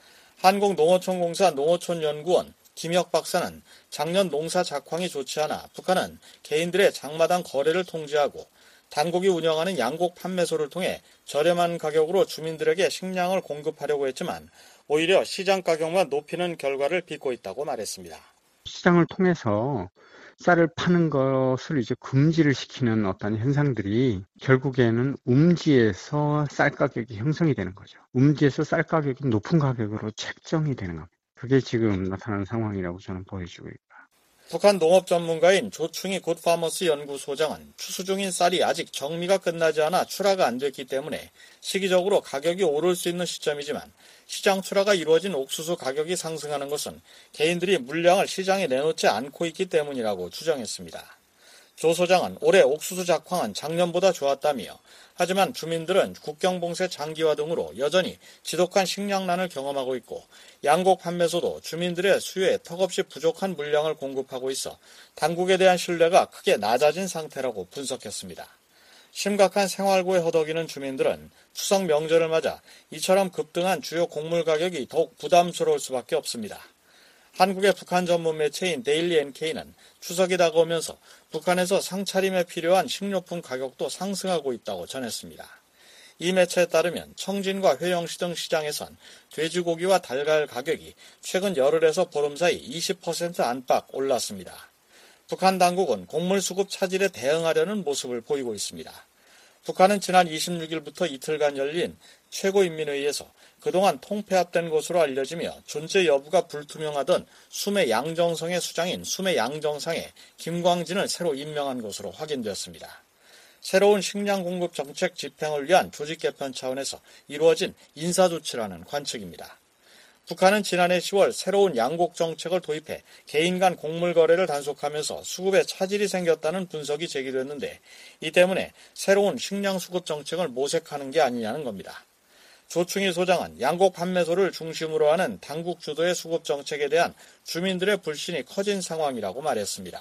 한국농어촌공사 농어촌연구원 김혁 박사는 작년 농사 작황이 좋지 않아 북한은 개인들의 장마당 거래를 통제하고 당국이 운영하는 양곡 판매소를 통해 저렴한 가격으로 주민들에게 식량을 공급하려고 했지만 오히려 시장 가격만 높이는 결과를 빚고 있다고 말했습니다. 시장을 통해서 쌀을 파는 것을 이제 금지를 시키는 어떤 현상들이 결국에는 음지에서 쌀 가격이 형성이 되는 거죠. 음지에서 쌀 가격이 높은 가격으로 책정이 되는 겁니다. 그게 지금 나타나는 상황이라고 저는 보여지고 있다. 북한 농업 전문가인 조충희 굿파머스 연구소장은 추수 중인 쌀이 아직 정미가 끝나지 않아 출하가 안 됐기 때문에 시기적으로 가격이 오를 수 있는 시점이지만 시장 출하가 이루어진 옥수수 가격이 상승하는 것은 개인들이 물량을 시장에 내놓지 않고 있기 때문이라고 주장했습니다. 조 소장은 올해 옥수수 작황은 작년보다 좋았다며 하지만 주민들은 국경 봉쇄 장기화 등으로 여전히 지독한 식량난을 경험하고 있고 양곡 판매소도 주민들의 수요에 턱없이 부족한 물량을 공급하고 있어 당국에 대한 신뢰가 크게 낮아진 상태라고 분석했습니다. 심각한 생활고에 허덕이는 주민들은 추석 명절을 맞아 이처럼 급등한 주요 곡물 가격이 더욱 부담스러울 수밖에 없습니다. 한국의 북한 전문 매체인 데일리 엔케이는 추석이 다가오면서 북한에서 상차림에 필요한 식료품 가격도 상승하고 있다고 전했습니다. 이 매체에 따르면 청진과 회영시 등 시장에선 돼지고기와 달걀 가격이 최근 열흘에서 보름 사이 이십 퍼센트 안팎 올랐습니다. 북한 당국은 곡물 수급 차질에 대응하려는 모습을 보이고 있습니다. 북한은 지난 이십육일부터 이틀간 열린 최고인민회의에서 그동안 통폐합된 것으로 알려지며 존재 여부가 불투명하던 수메 양정성의 수장인 수메 양정상에 김광진을 새로 임명한 것으로 확인되었습니다. 새로운 식량 공급 정책 집행을 위한 조직 개편 차원에서 이루어진 인사조치라는 관측입니다. 북한은 지난해 시월 새로운 양곡 정책을 도입해 개인 간 곡물 거래를 단속하면서 수급에 차질이 생겼다는 분석이 제기됐는데 이 때문에 새로운 식량 수급 정책을 모색하는 게 아니냐는 겁니다. 조충희 소장은 양곡 판매소를 중심으로 하는 당국 주도의 수급 정책에 대한 주민들의 불신이 커진 상황이라고 말했습니다.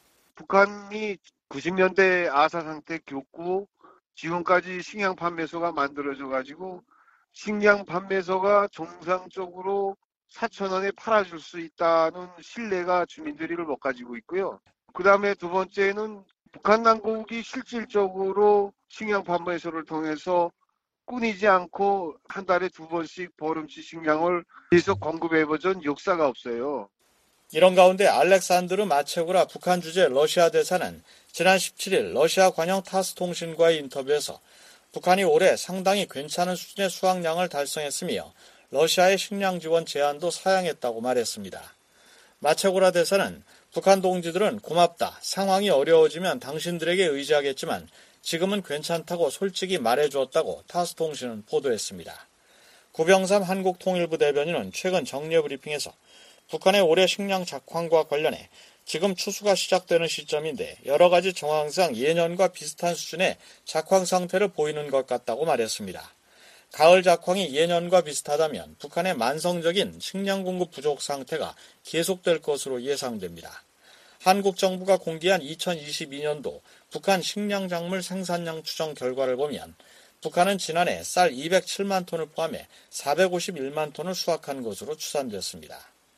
북한이 구십 년대 아사 상태 겪고 지금까지 식량 판매소가 만들어져 가지고 식량 판매소가 정상적으로 사천 원에 팔아줄 수 있다는 신뢰가 주민들이 못 가지고 있고요. 그 다음에 두 번째는 북한 당국이 실질적으로 식량 판매소를 통해서 끊이지 않고 한 달에 두 번씩 보름치 식량을 계속 공급해보던 역사가 없어요. 이런 가운데 알렉산드르 마체고라 북한 주재 러시아 대사는 지난 십칠일 러시아 관영 타스 통신과의 인터뷰에서 북한이 올해 상당히 괜찮은 수준의 수확량을 달성했으며 러시아의 식량 지원 제안도 사양했다고 말했습니다. 마체고라 대사는 북한 동지들은 고맙다, 상황이 어려워지면 당신들에게 의지하겠지만 지금은 괜찮다고 솔직히 말해주었다고 타스 통신은 보도했습니다. 구병삼 한국통일부 대변인은 최근 정례 브리핑에서 북한의 올해 식량 작황과 관련해 지금 추수가 시작되는 시점인데 여러 가지 정황상 예년과 비슷한 수준의 작황 상태를 보이는 것 같다고 말했습니다. 가을 작황이 예년과 비슷하다면 북한의 만성적인 식량 공급 부족 상태가 계속될 것으로 예상됩니다. 한국 정부가 공개한 이천이십이년도 북한 식량 작물 생산량 추정 결과를 보면 북한은 지난해 쌀 이백칠만 톤을 포함해 사백오십일만 톤을 수확한 것으로 추산됐습니다.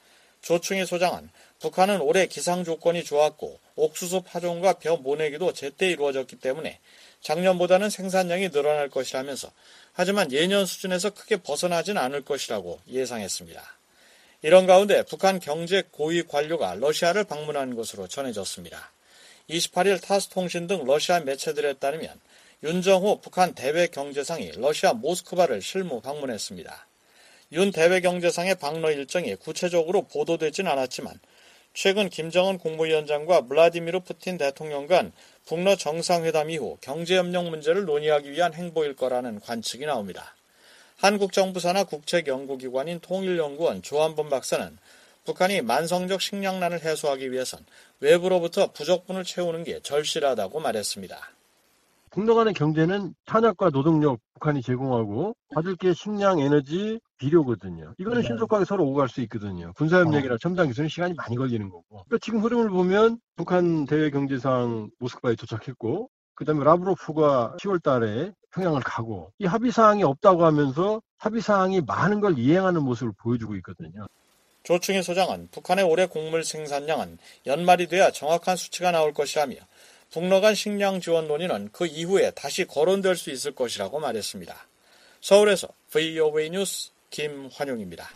조충희 소장은 북한은 올해 기상 조건이 좋았고 옥수수 파종과 벼 모내기도 제때 이루어졌기 때문에 작년보다는 생산량이 늘어날 것이라면서 하지만 예년 수준에서 크게 벗어나진 않을 것이라고 예상했습니다. 이런 가운데 북한 경제 고위 관료가 러시아를 방문한 것으로 전해졌습니다. 이십팔일 타스 통신 등 러시아 매체들에 따르면 윤정호 북한 대외 경제상이 러시아 모스크바를 실무 방문했습니다. 윤 대외 경제상의 방러 일정이 구체적으로 보도되진 않았지만 최근 김정은 국무위원장과 블라디미르 푸틴 대통령 간 북러 정상회담 이후 경제협력 문제를 논의하기 위한 행보일 거라는 관측이 나옵니다. 한국 정부 산하 국책연구기관인 통일연구원 조한범 박사는 북한이 만성적 식량난을 해소하기 위해선 외부로부터 부족분을 채우는 게 절실하다고 말했습니다. 북러 간의 경제는 탄약과 노동력 북한이 제공하고 받을 게 식량, 에너지, 비료거든요. 이거는 네. 신속하게 서로 오갈 수 있거든요. 군사협력이나 첨단 기술은 시간이 많이 걸리는 거고. 그러니까 지금 흐름을 보면 북한 대외 경제상 모스크바에 도착했고 그다음에 라브로프가 시월 달에 평양을 가고 이 합의사항이 없다고 하면서 합의사항이 많은 걸 이행하는 모습을 보여주고 있거든요. 조충희 소장은 북한의 올해 곡물 생산량은 연말이 돼야 정확한 수치가 나올 것이라며 북러 간 식량 지원 논의는 그 이후에 다시 거론될 수 있을 것이라고 말했습니다. 서울에서 브이오에이 뉴스 김환용입니다.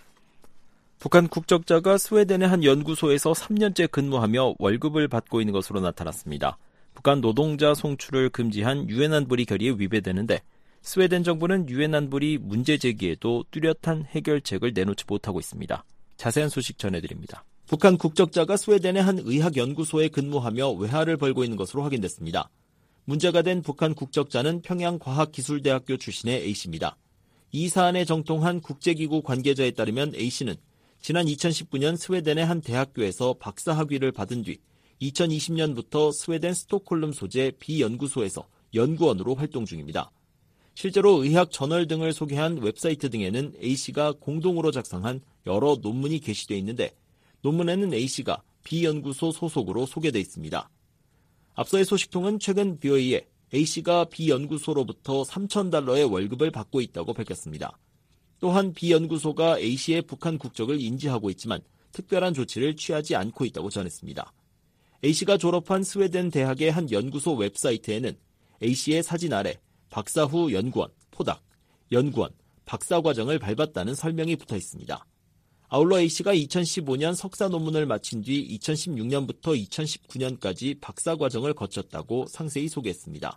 북한 국적자가 스웨덴의 한 연구소에서 삼 년째 근무하며 월급을 받고 있는 것으로 나타났습니다. 북한 노동자 송출을 금지한 유엔 안보리 결의에 위배되는데 스웨덴 정부는 유엔 안보리 문제 제기에도 뚜렷한 해결책을 내놓지 못하고 있습니다. 자세한 소식 전해드립니다. 북한 국적자가 스웨덴의 한 의학연구소에 근무하며 외화를 벌고 있는 것으로 확인됐습니다. 문제가 된 북한 국적자는 평양과학기술대학교 출신의 A씨입니다. 이 사안에 정통한 국제기구 관계자에 따르면 A씨는 지난 이천십구년 스웨덴의 한 대학교에서 박사학위를 받은 뒤 이천이십년부터 스웨덴 스톡홀름 소재 B연구소에서 연구원으로 활동 중입니다. 실제로 의학 저널 등을 소개한 웹사이트 등에는 A씨가 공동으로 작성한 여러 논문이 게시되어 있는데 논문에는 A씨가 B연구소 소속으로 소개되어 있습니다. 앞서의 소식통은 최근 브이오에이에 A씨가 B연구소로부터 삼천 달러의 월급을 받고 있다고 밝혔습니다. 또한 B연구소가 A씨의 북한 국적을 인지하고 있지만 특별한 조치를 취하지 않고 있다고 전했습니다. A씨가 졸업한 스웨덴 대학의 한 연구소 웹사이트에는 A씨의 사진 아래 박사 후 연구원, 포닥, 연구원, 박사과정을 밟았다는 설명이 붙어 있습니다. 아울러 A씨가 이천십오년 석사 논문을 마친 뒤 이천십육년부터 이천십구년까지 박사과정을 거쳤다고 상세히 소개했습니다.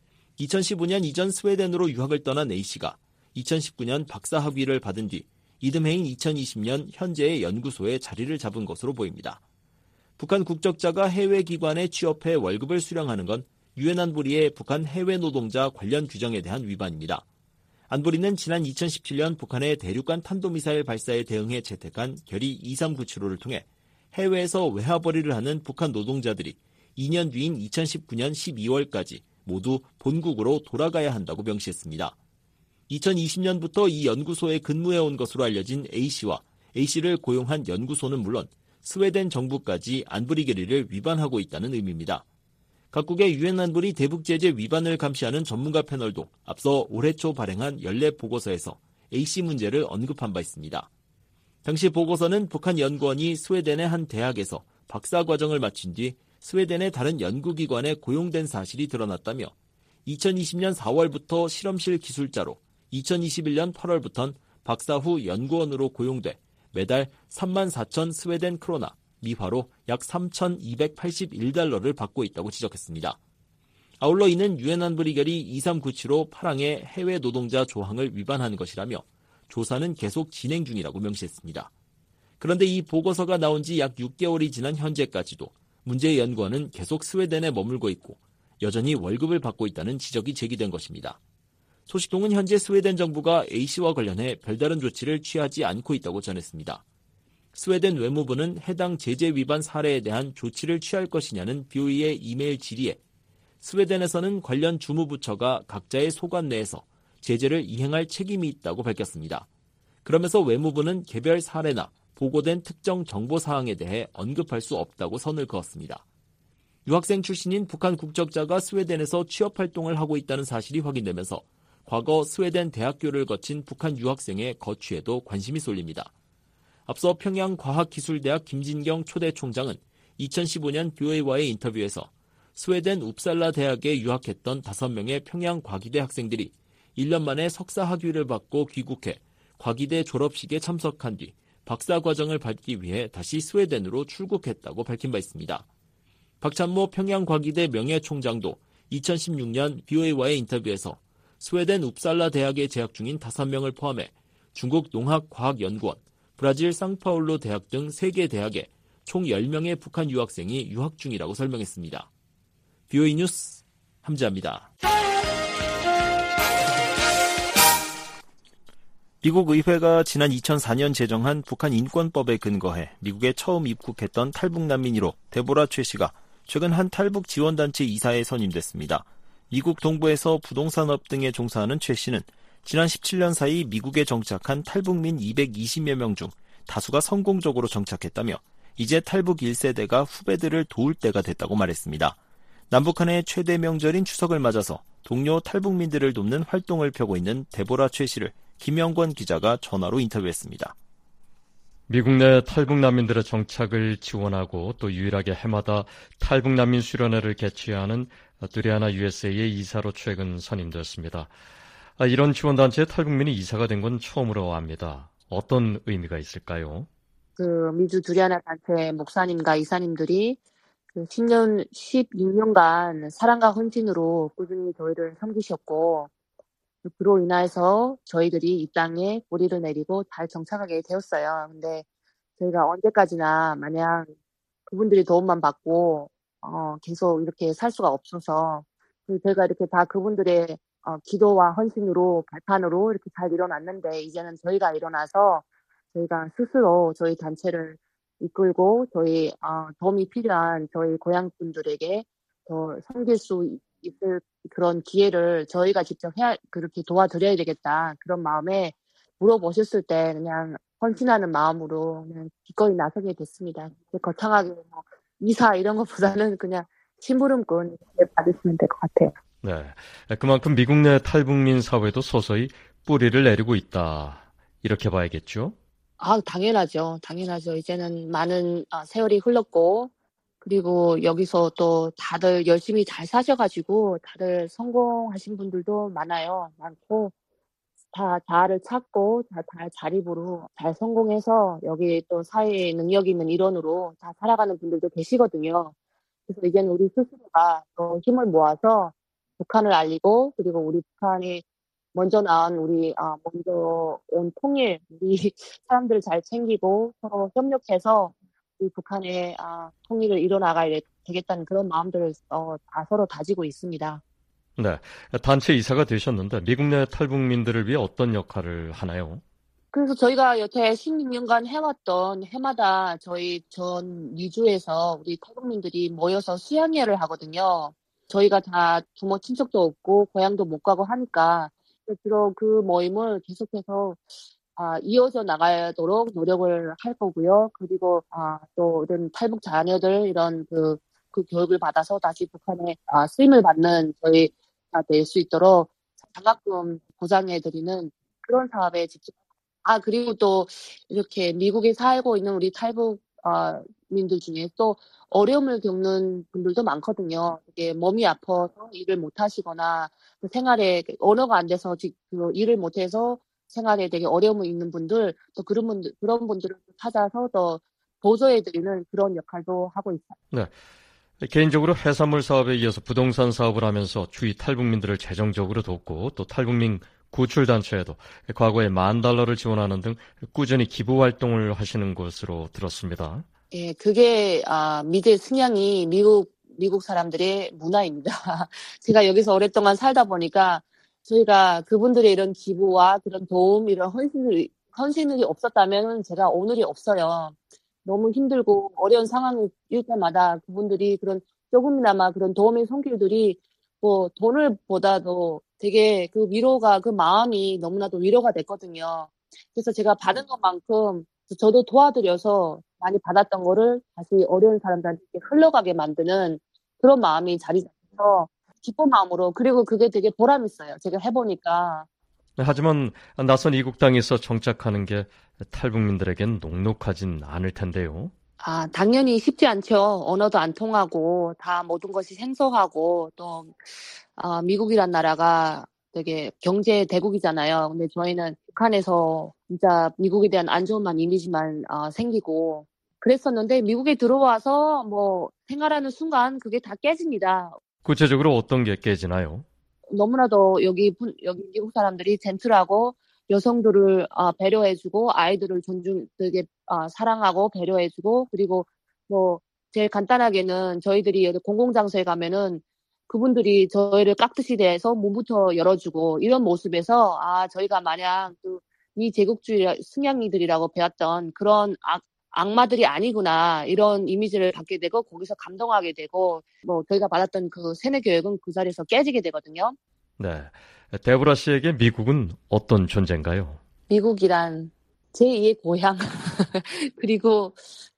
이천십오년 이전 스웨덴으로 유학을 떠난 A씨가 이천십구년 박사학위를 받은 뒤 이듬해인 이천이십년 현재의 연구소에 자리를 잡은 것으로 보입니다. 북한 국적자가 해외 기관에 취업해 월급을 수령하는 건 유엔 안보리의 북한 해외 노동자 관련 규정에 대한 위반입니다. 안보리는 지난 이천십칠년 북한의 대륙간 탄도미사일 발사에 대응해 채택한 결의 이삼구칠오를 통해 해외에서 외화벌이를 하는 북한 노동자들이 이 년 뒤인 이천십구년 십이월까지 모두 본국으로 돌아가야 한다고 명시했습니다. 이천이십년부터 이 연구소에 근무해온 것으로 알려진 A씨와 A씨를 고용한 연구소는 물론 스웨덴 정부까지 안보리 결의를 위반하고 있다는 의미입니다. 각국의 유엔 안보리 대북제재 위반을 감시하는 전문가 패널도 앞서 올해 초 발행한 연례 보고서에서 A씨 문제를 언급한 바 있습니다. 당시 보고서는 북한 연구원이 스웨덴의 한 대학에서 박사 과정을 마친 뒤 스웨덴의 다른 연구기관에 고용된 사실이 드러났다며 이천이십 년 사월부터 실험실 기술자로 이천이십일 년 팔월부터는 박사 후 연구원으로 고용돼 매달 삼만 사천 스웨덴 크로나, 미화로 약 삼천이백팔십일 달러를 받고 있다고 지적했습니다. 아울러 이는 유엔 안보리 결의 이삼구칠오 파랑의 해외 노동자 조항을 위반한 것이라며 조사는 계속 진행 중이라고 명시했습니다. 그런데 이 보고서가 나온 지 약 육 개월이 지난 현재까지도 문제의 연구원은 계속 스웨덴에 머물고 있고 여전히 월급을 받고 있다는 지적이 제기된 것입니다. 소식통은 현재 스웨덴 정부가 A씨와 관련해 별다른 조치를 취하지 않고 있다고 전했습니다. 스웨덴 외무부는 해당 제재 위반 사례에 대한 조치를 취할 것이냐는 비오이의 이메일 질의에 스웨덴에서는 관련 주무부처가 각자의 소관 내에서 제재를 이행할 책임이 있다고 밝혔습니다. 그러면서 외무부는 개별 사례나 보고된 특정 정보 사항에 대해 언급할 수 없다고 선을 그었습니다. 유학생 출신인 북한 국적자가 스웨덴에서 취업활동을 하고 있다는 사실이 확인되면서 과거 스웨덴 대학교를 거친 북한 유학생의 거취에도 관심이 쏠립니다. 앞서 평양과학기술대학 김진경 초대 총장은 이천십오 년 비오에이와의 인터뷰에서 스웨덴 웁살라 대학에 유학했던 다섯 명의 평양과기대 학생들이 일 년 만에 석사 학위를 받고 귀국해 과기대 졸업식에 참석한 뒤 박사 과정을 밟기 위해 다시 스웨덴으로 출국했다고 밝힌 바 있습니다. 박찬모 평양과기대 명예총장도 이천십육 년 비오에이와의 인터뷰에서 스웨덴 웁살라 대학에 재학 중인 다섯 명을 포함해 중국 농학과학연구원, 브라질 상파울루 대학 등 세 개 대학에 총 열 명의 북한 유학생이 유학 중이라고 설명했습니다. 비오이 뉴스 함지아입니다. 미국 의회가 지난 이천사 년 제정한 북한 인권법에 근거해 미국에 처음 입국했던 탈북 난민 일 호 데보라 최 씨가 최근 한 탈북 지원단체 이사에 선임됐습니다. 미국 동부에서 부동산업 등에 종사하는 최 씨는 지난 십칠 년 사이 미국에 정착한 탈북민 이백이십여 명 중 다수가 성공적으로 정착했다며 이제 탈북 일 세대가 후배들을 도울 때가 됐다고 말했습니다. 남북한의 최대 명절인 추석을 맞아서 동료 탈북민들을 돕는 활동을 펴고 있는 데보라 최 씨를 김영권 기자가 전화로 인터뷰했습니다. 미국 내 탈북 난민들의 정착을 지원하고 또 유일하게 해마다 탈북 난민 수련회를 개최하는 드리아나 유에스에이의 이사로 최근 선임되었습니다. 이런 지원단체에 탈북민이 이사가 된 건 처음으로 압니다. 어떤 의미가 있을까요? 그 미주 드리아나 단체 목사님과 이사님들이 그 십 년, 십육 년간 사랑과 헌신으로 꾸준히 저희를 섬기셨고 그로 인해서 저희들이 이 땅에 뿌리를 내리고 잘 정착하게 되었어요. 근데 저희가 언제까지나 마냥 그분들이 도움만 받고 어, 계속 이렇게 살 수가 없어서 저희가 이렇게 다 그분들의 어, 기도와 헌신으로 발판으로 이렇게 잘 일어났는데 이제는 저희가 일어나서 저희가 스스로 저희 단체를 이끌고 저희 어, 도움이 필요한 저희 고향 분들에게 더 섬길 수 있을 그런 기회를 저희가 직접 해야 그렇게 도와드려야 되겠다 그런 마음에 물어보셨을 때 그냥 헌신하는 마음으로 그냥 기꺼이 나서게 됐습니다. 거창하게 뭐 이사 이런 것보다는 그냥 심부름꾼 받으시면 될 것 같아요. 네, 그만큼 미국 내 탈북민 사회도 서서히 뿌리를 내리고 있다 이렇게 봐야겠죠? 아, 당연하죠. 당연하죠. 이제는 많은 세월이 흘렀고 그리고 여기서 또 다들 열심히 잘 사셔가지고 다들 성공하신 분들도 많아요. 많고 다 자아를 찾고 다, 다 자립으로 잘 성공해서 여기 또 사회에 능력 있는 일원으로 다 살아가는 분들도 계시거든요. 그래서 이제는 우리 스스로가 또 힘을 모아서 북한을 알리고 그리고 우리 북한이 먼저 나온 우리 아 먼저 온 통일 우리 사람들을 잘 챙기고 서로 협력해서 우리 북한의 아, 통일을 이뤄나가야 되겠다는 그런 마음들을 어, 다 서로 다지고 있습니다. 네, 단체 이사가 되셨는데 미국 내 탈북민들을 위해 어떤 역할을 하나요? 그래서 저희가 여태 십육 년간 해왔던 해마다 저희 전 미주에서 우리 탈북민들이 모여서 수양회를 하거든요. 저희가 다 부모 친척도 없고 고향도 못 가고 하니까 주로 그 모임을 계속해서 아, 이어져 나가도록 노력을 할 거고요. 그리고 아, 또 이런 탈북 자녀들 이런 그, 그 교육을 받아서 다시 북한에 아, 쓰임을 받는 저희가 될 수 있도록 장학금 보장해드리는 그런 사업에 집중. 아, 그리고 또 이렇게 미국에 살고 있는 우리 탈북민들 중에 또 어려움을 겪는 분들도 많거든요. 이게 몸이 아파서 일을 못 하시거나 생활에 언어가 안 돼서 일을 못 해서 생활에 되게 어려움이 있는 분들, 또 그런 분들, 그런 분들을 찾아서 더 보조해드리는 그런 역할도 하고 있어요. 네. 개인적으로 해산물 사업에 이어서 부동산 사업을 하면서 주위 탈북민들을 재정적으로 돕고 또 탈북민 구출단체에도 과거에 만 달러를 지원하는 등 꾸준히 기부 활동을 하시는 것으로 들었습니다. 예, 그게 아, 미제 승향이 미국 미국 사람들의 문화입니다. 제가 여기서 오랫동안 살다 보니까 저희가 그분들의 이런 기부와 그런 도움, 이런 헌신을, 헌신이 없었다면 제가 오늘이 없어요. 너무 힘들고 어려운 상황일 때마다 그분들이 그런 조금이나마 그런 도움의 손길들이 뭐 돈을 보다도 되게 그 위로가, 그 마음이 너무나도 위로가 됐거든요. 그래서 제가 받은 것만큼 저도 도와드려서 많이 받았던 거를 다시 어려운 사람들한테 흘러가게 만드는 그런 마음이 자리 잡혀서 기쁜 마음으로, 그리고 그게 되게 보람 있어요. 제가 해보니까. 하지만 낯선 이국 땅에서 정착하는 게 탈북민들에겐 녹록하진 않을 텐데요. 아, 당연히 쉽지 않죠. 언어도 안 통하고 다 모든 것이 생소하고 또 아, 미국이란 나라가 되게 경제 대국이잖아요. 근데 저희는 북한에서 진짜 미국에 대한 안 좋은 이미지만 어, 생기고 그랬었는데 미국에 들어와서 뭐 생활하는 순간 그게 다 깨집니다. 구체적으로 어떤 게 깨지나요? 너무나도 여기 여기 미국 사람들이 젠틀하고 여성들을 어, 배려해주고 아이들을 존중 되게 어, 사랑하고 배려해주고, 그리고 뭐 제일 간단하게는 저희들이 공공장소에 가면은 그분들이 저희를 깍듯이 대해서 문부터 열어주고, 이런 모습에서 아 저희가 마냥 그 이 제국주의 승냥이들이라고 배웠던 그런 악, 악마들이 아니구나, 이런 이미지를 갖게 되고 거기서 감동하게 되고, 뭐 저희가 받았던 그 세뇌 교육은 그 자리에서 깨지게 되거든요. 네, 데보라 씨에게 미국은 어떤 존재인가요? 미국이란 제이의 고향 그리고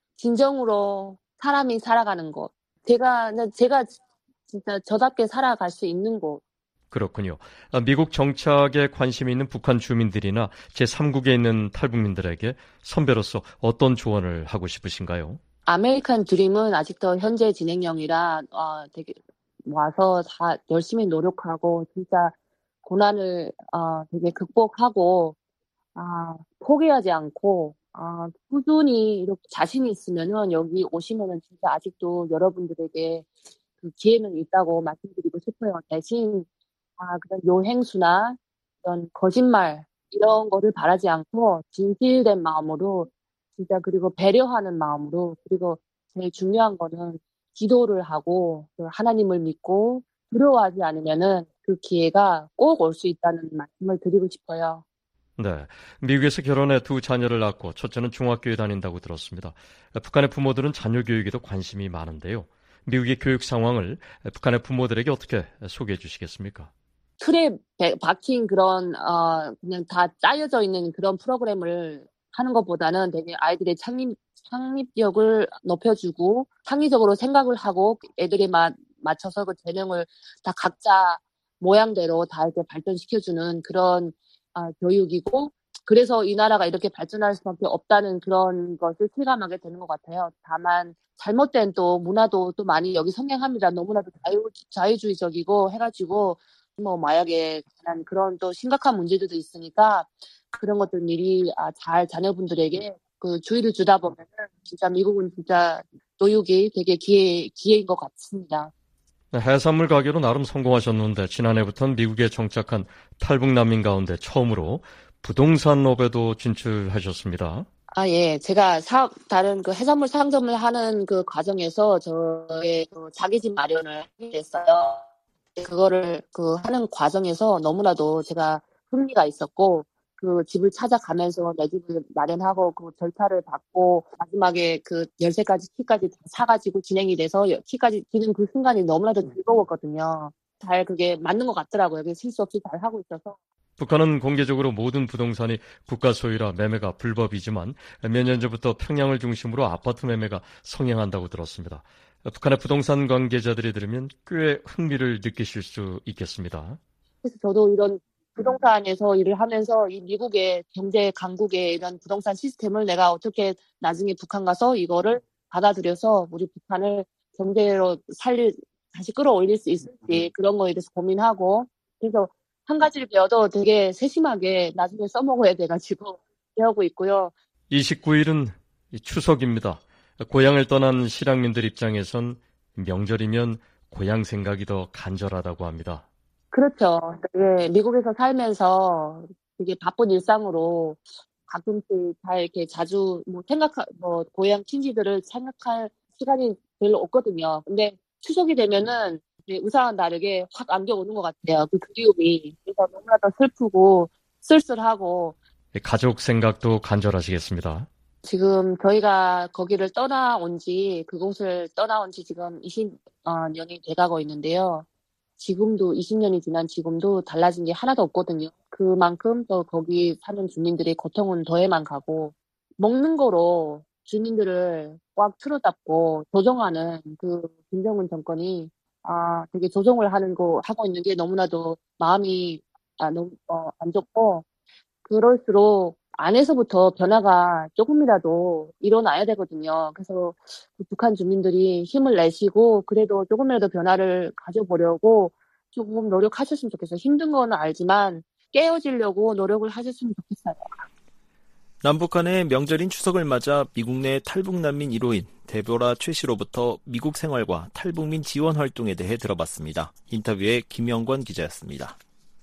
진정으로 사람이 살아가는 곳, 제가 제가 진짜 저답게 살아갈 수 있는 곳. 그렇군요. 미국 정착에 관심이 있는 북한 주민들이나 제삼국에 있는 탈북민들에게 선배로서 어떤 조언을 하고 싶으신가요? 아메리칸 드림은 아직도 현재 진행형이라 어, 되게 와서 다 열심히 노력하고 진짜 고난을 어, 되게 극복하고 아, 포기하지 않고 아, 꾸준히 이렇게 자신이 있으면은 여기 오시면은 진짜 아직도 여러분들에게 그 기회는 있다고 말씀드리고 싶어요. 대신 아, 그런 요행수나 이런 거짓말 이런 거를 바라지 않고 진실된 마음으로 진짜, 그리고 배려하는 마음으로, 그리고 제일 중요한 거는 기도를 하고 하나님을 믿고 두려워하지 않으면은 그 기회가 꼭 올 수 있다는 말씀을 드리고 싶어요. 네, 미국에서 결혼해 두 자녀를 낳고 첫째는 중학교에 다닌다고 들었습니다. 북한의 부모들은 자녀 교육에도 관심이 많은데요. 미국의 교육 상황을 북한의 부모들에게 어떻게 소개해 주시겠습니까? 틀에 박힌 그런 어 그냥 다 짜여져 있는 그런 프로그램을 하는 것보다는 되게 아이들의 창립 창립력을 높여주고 창의적으로 생각을 하고 애들에 맞 맞춰서 그 재능을 다 각자 모양대로 다 이렇게 발전시켜주는 그런 어, 교육이고, 그래서 이 나라가 이렇게 발전할 수밖에 없다는 그런 것을 실감하게 되는 것 같아요. 다만 잘못된 또 문화도 또 많이 여기 성행합니다. 너무나도 자유, 자유주의적이고 해가지고 뭐 마약에 관한 그런 또 심각한 문제들도 있으니까 그런 것들 미리 아, 잘 자녀분들에게 그 주의를 주다 보면은 진짜 미국은 진짜 교육이 되게 기회, 기회인 것 같습니다. 해산물 가게로 나름 성공하셨는데 지난해부터는 미국에 정착한 탈북 난민 가운데 처음으로 부동산업에도 진출하셨습니다. 아, 예. 제가 사업, 다른 그 해산물 상점을 하는 그 과정에서 저의 그 자기 집 마련을 하게 됐어요. 그거를 그 하는 과정에서 너무나도 제가 흥미가 있었고, 그 집을 찾아가면서 내 집을 마련하고 그 절차를 받고 마지막에 그 열쇠까지 키까지 다 사가지고 진행이 돼서 키까지 드는 그 순간이 너무나도 즐거웠거든요. 잘 그게 맞는 것 같더라고요. 그래서 실수 없이 잘 하고 있어서. 북한은 공개적으로 모든 부동산이 국가 소유라 매매가 불법이지만 몇 년 전부터 평양을 중심으로 아파트 매매가 성행한다고 들었습니다. 북한의 부동산 관계자들이 들으면 꽤 흥미를 느끼실 수 있겠습니다. 그래서 저도 이런 부동산에서 일을 하면서 이 미국의 경제 강국의 이런 부동산 시스템을 내가 어떻게 나중에 북한 가서 이거를 받아들여서 우리 북한을 경제로 살릴, 다시 끌어올릴 수 있을지 그런 거에 대해서 고민하고, 그래서 한 가지를 배워도 되게 세심하게 나중에 써먹어야 돼가지고 배우고 있고요. 이십구 일은 추석입니다. 고향을 떠난 실향민들 입장에선 명절이면 고향 생각이 더 간절하다고 합니다. 그렇죠. 예, 미국에서 살면서 되게 바쁜 일상으로 가끔씩 잘 이렇게 자주 뭐 생각, 뭐 고향 친지들을 생각할 시간이 별로 없거든요. 근데 추석이 되면은 의사와는 다르게 확 안겨오는 것 같아요. 그 그리움이. 그래서 너무나 더 슬프고 쓸쓸하고. 가족 생각도 간절하시겠습니다. 지금 저희가 거기를 떠나온 지, 그곳을 떠나온 지 지금 이십 년이 돼가고 있는데요. 지금도 이십 년이 지난 지금도 달라진 게 하나도 없거든요. 그만큼 또 거기 사는 주민들의 고통은 더해만 가고, 먹는 거로 주민들을 꽉 틀어잡고 조종하는 그 김정은 정권이 아 되게 조종을 하는 거 하고 있는 게 너무나도 마음이 아, 너무 어, 안 좋고, 그럴수록 안에서부터 변화가 조금이라도 일어나야 되거든요. 그래서 북한 주민들이 힘을 내시고 그래도 조금이라도 변화를 가져보려고 조금 노력하셨으면 좋겠어요. 힘든 건 알지만 깨어지려고 노력을 하셨으면 좋겠어요. 남북한의 명절인 추석을 맞아 미국 내 탈북난민 일 호인 데보라 최 씨로부터 미국 생활과 탈북민 지원 활동에 대해 들어봤습니다. 인터뷰에 김영권 기자였습니다.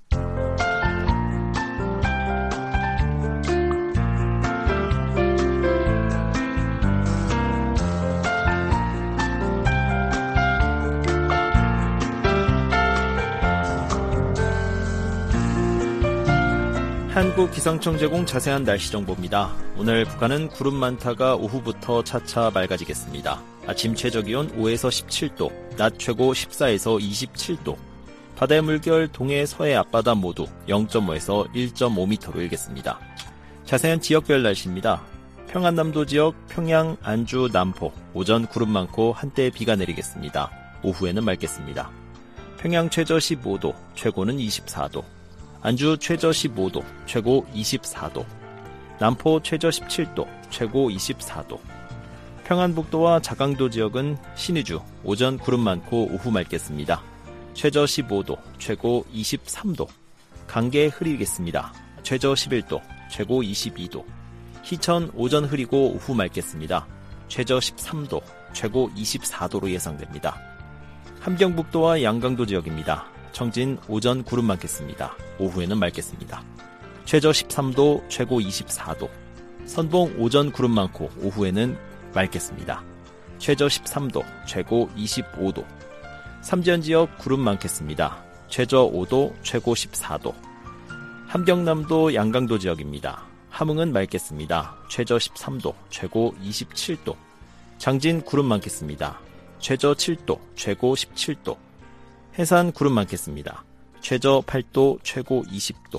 한국기상청 제공 자세한 날씨 정보입니다. 오늘 북한은 구름 많다가 오후부터 차차 맑아지겠습니다. 아침 최저기온 오에서 십칠 도, 낮 최고 십사에서 이십칠 도, 바다의 물결 동해 서해 앞바다 모두 영 점 오에서 일 점 오 미터로 일겠습니다. 자세한 지역별 날씨입니다. 평안남도 지역 평양, 안주, 남포 오전 구름 많고 한때 비가 내리겠습니다. 오후에는 맑겠습니다. 평양 최저 십오 도, 최고는 이십사 도, 안주 최저 십오 도, 최고 이십사 도, 남포 최저 십칠 도, 최고 이십사 도, 평안북도와 자강도 지역은 신의주 오전 구름 많고 오후 맑겠습니다. 최저 십오 도, 최고 이십삼 도, 강계 흐리겠습니다. 최저 십일 도, 최고 이십이 도, 희천 오전 흐리고 오후 맑겠습니다. 최저 십삼 도, 최고 이십사 도로 예상됩니다. 함경북도와 양강도 지역입니다. 청진 오전 구름 많겠습니다. 오후에는 맑겠습니다. 최저 십삼 도, 최고 이십사 도, 선봉 오전 구름 많고 오후에는 맑겠습니다. 최저 십삼 도, 최고 이십오 도, 삼지연 지역 구름 많겠습니다. 최저 오 도, 최고 십사 도, 함경남도 양강도 지역입니다. 함흥은 맑겠습니다. 최저 십삼 도, 최고 이십칠 도, 장진 구름 많겠습니다. 최저 칠 도, 최고 십칠 도, 해산 구름 많겠습니다. 최저 팔 도, 최고 이십 도.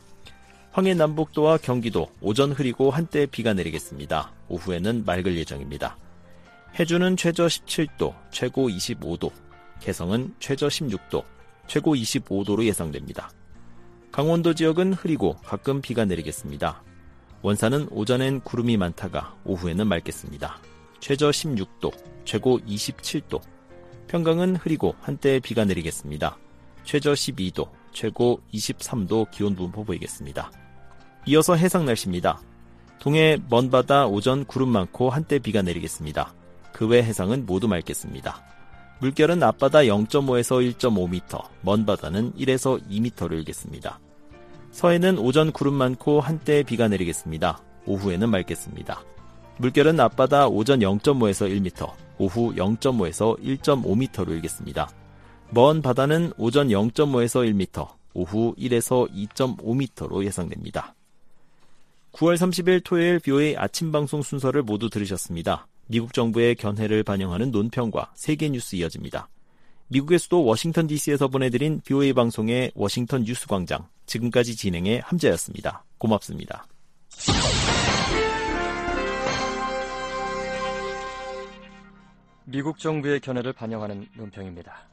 황해남북도와 경기도 오전 흐리고 한때 비가 내리겠습니다. 오후에는 맑을 예정입니다. 해주는 최저 십칠 도, 최고 이십오 도, 개성은 최저 십육 도, 최고 이십오 도로 예상됩니다. 강원도 지역은 흐리고 가끔 비가 내리겠습니다. 원산은 오전엔 구름이 많다가 오후에는 맑겠습니다. 최저 십육 도, 최고 이십칠 도, 평강은 흐리고 한때 비가 내리겠습니다. 최저 십이 도, 최고 이십삼 도 기온 분포 보이겠습니다. 이어서 해상 날씨입니다. 동해 먼바다 오전 구름 많고 한때 비가 내리겠습니다. 그 외 해상은 모두 맑겠습니다. 물결은 앞바다 영 점 오에서 일 점 오 미터, 먼바다는 일에서 이 미터로 일겠습니다. 서해는 오전 구름 많고 한때 비가 내리겠습니다. 오후에는 맑겠습니다. 물결은 앞바다 오전 영 점 오에서 일 미터, 오후 영 점 오에서 일 점 오 미터로 일겠습니다. 먼 바다는 오전 영 점 오에서 일 미터, 오후 일에서 이 점 오 미터로 예상됩니다. 구월 삼십일 토요일 비오에이 아침 방송 순서를 모두 들으셨습니다. 미국 정부의 견해를 반영하는 논평과 세계 뉴스 이어집니다. 미국의 수도 워싱턴 디씨에서 보내드린 비오에이 방송의 워싱턴 뉴스 광장, 지금까지 진행의 함재였습니다. 고맙습니다. 미국 정부의 견해를 반영하는 논평입니다.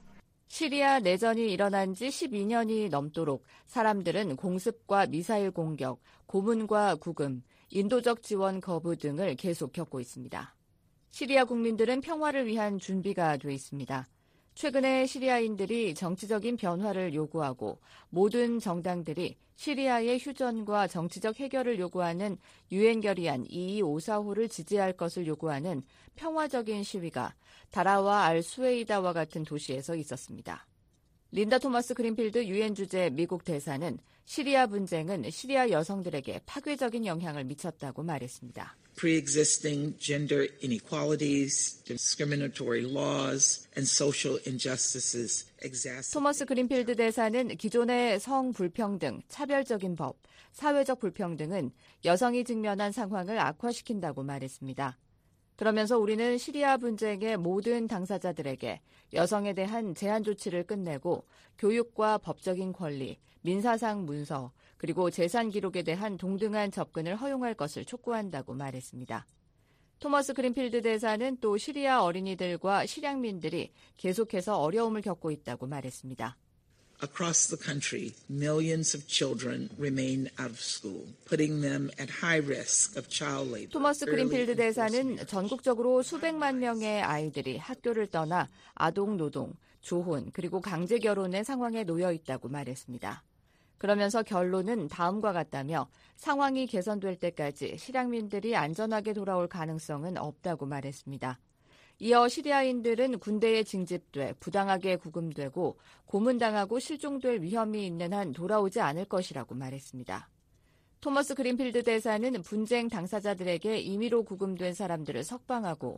시리아 내전이 일어난 지 십이 년이 넘도록 사람들은 공습과 미사일 공격, 고문과 구금, 인도적 지원 거부 등을 계속 겪고 있습니다. 시리아 국민들은 평화를 위한 준비가 돼 있습니다. 최근에 시리아인들이 정치적인 변화를 요구하고 모든 정당들이 시리아의 휴전과 정치적 해결을 요구하는 유엔 결의안 이이오사호를 지지할 것을 요구하는 평화적인 시위가 다라와 알 수웨이다와 같은 도시에서 있었습니다. 린다 토머스 그린필드 유엔 주재 미국 대사는 시리아 분쟁은 시리아 여성들에게 파괴적인 영향을 미쳤다고 말했습니다. Pre-existing gender inequalities, discriminatory laws, and social injustices exacerbate. 토머스 그린필드 대사는 기존의 성 불평등, 차별적인 법, 사회적 불평등은 여성이 직면한 상황을 악화시킨다고 말했습니다. 그러면서 우리는 시리아 분쟁의 모든 당사자들에게 여성에 대한 제한 조치를 끝내고 교육과 법적인 권리, 민사상 문서, 그리고 재산 기록에 대한 동등한 접근을 허용할 것을 촉구한다고 말했습니다. 토머스 그린필드 대사는 또 시리아 어린이들과 실향민들이 계속해서 어려움을 겪고 있다고 말했습니다. Across the country, millions of children remain out of school, putting them at high risk of child labor. 토머스 그린필드 대사는 전국적으로 수백만 명의 아이들이 학교를 떠나 아동 노동, 조혼, 그리고 강제 결혼의 상황에 놓여 있다고 말했습니다. 그러면서 결론은 다음과 같다며 상황이 개선될 때까지 실향민들이 안전하게 돌아올 가능성은 없다고 말했습니다. 이어 시리아인들은 군대에 징집돼 부당하게 구금되고 고문당하고 실종될 위험이 있는 한 돌아오지 않을 것이라고 말했습니다. 토머스 그린필드 대사는 분쟁 당사자들에게 임의로 구금된 사람들을 석방하고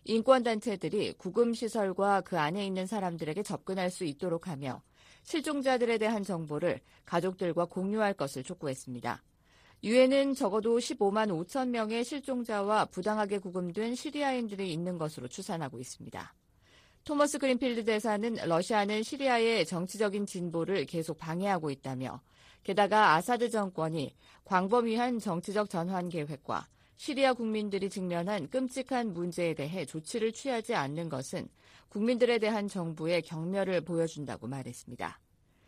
인권단체들이 구금시설과 그 안에 있는 사람들에게 접근할 수 있도록 하며 실종자들에 대한 정보를 가족들과 공유할 것을 촉구했습니다. 유엔은 적어도 십오만 오천 명의 실종자와 부당하게 구금된 시리아인들이 있는 것으로 추산하고 있습니다. 토머스 그린필드 대사는 러시아는 시리아의 정치적인 진보를 계속 방해하고 있다며 게다가 아사드 정권이 광범위한 정치적 전환 계획과 시리아 국민들이 직면한 끔찍한 문제에 대해 조치를 취하지 않는 것은 국민들에 대한 정부의 경멸을 보여준다고 말했습니다.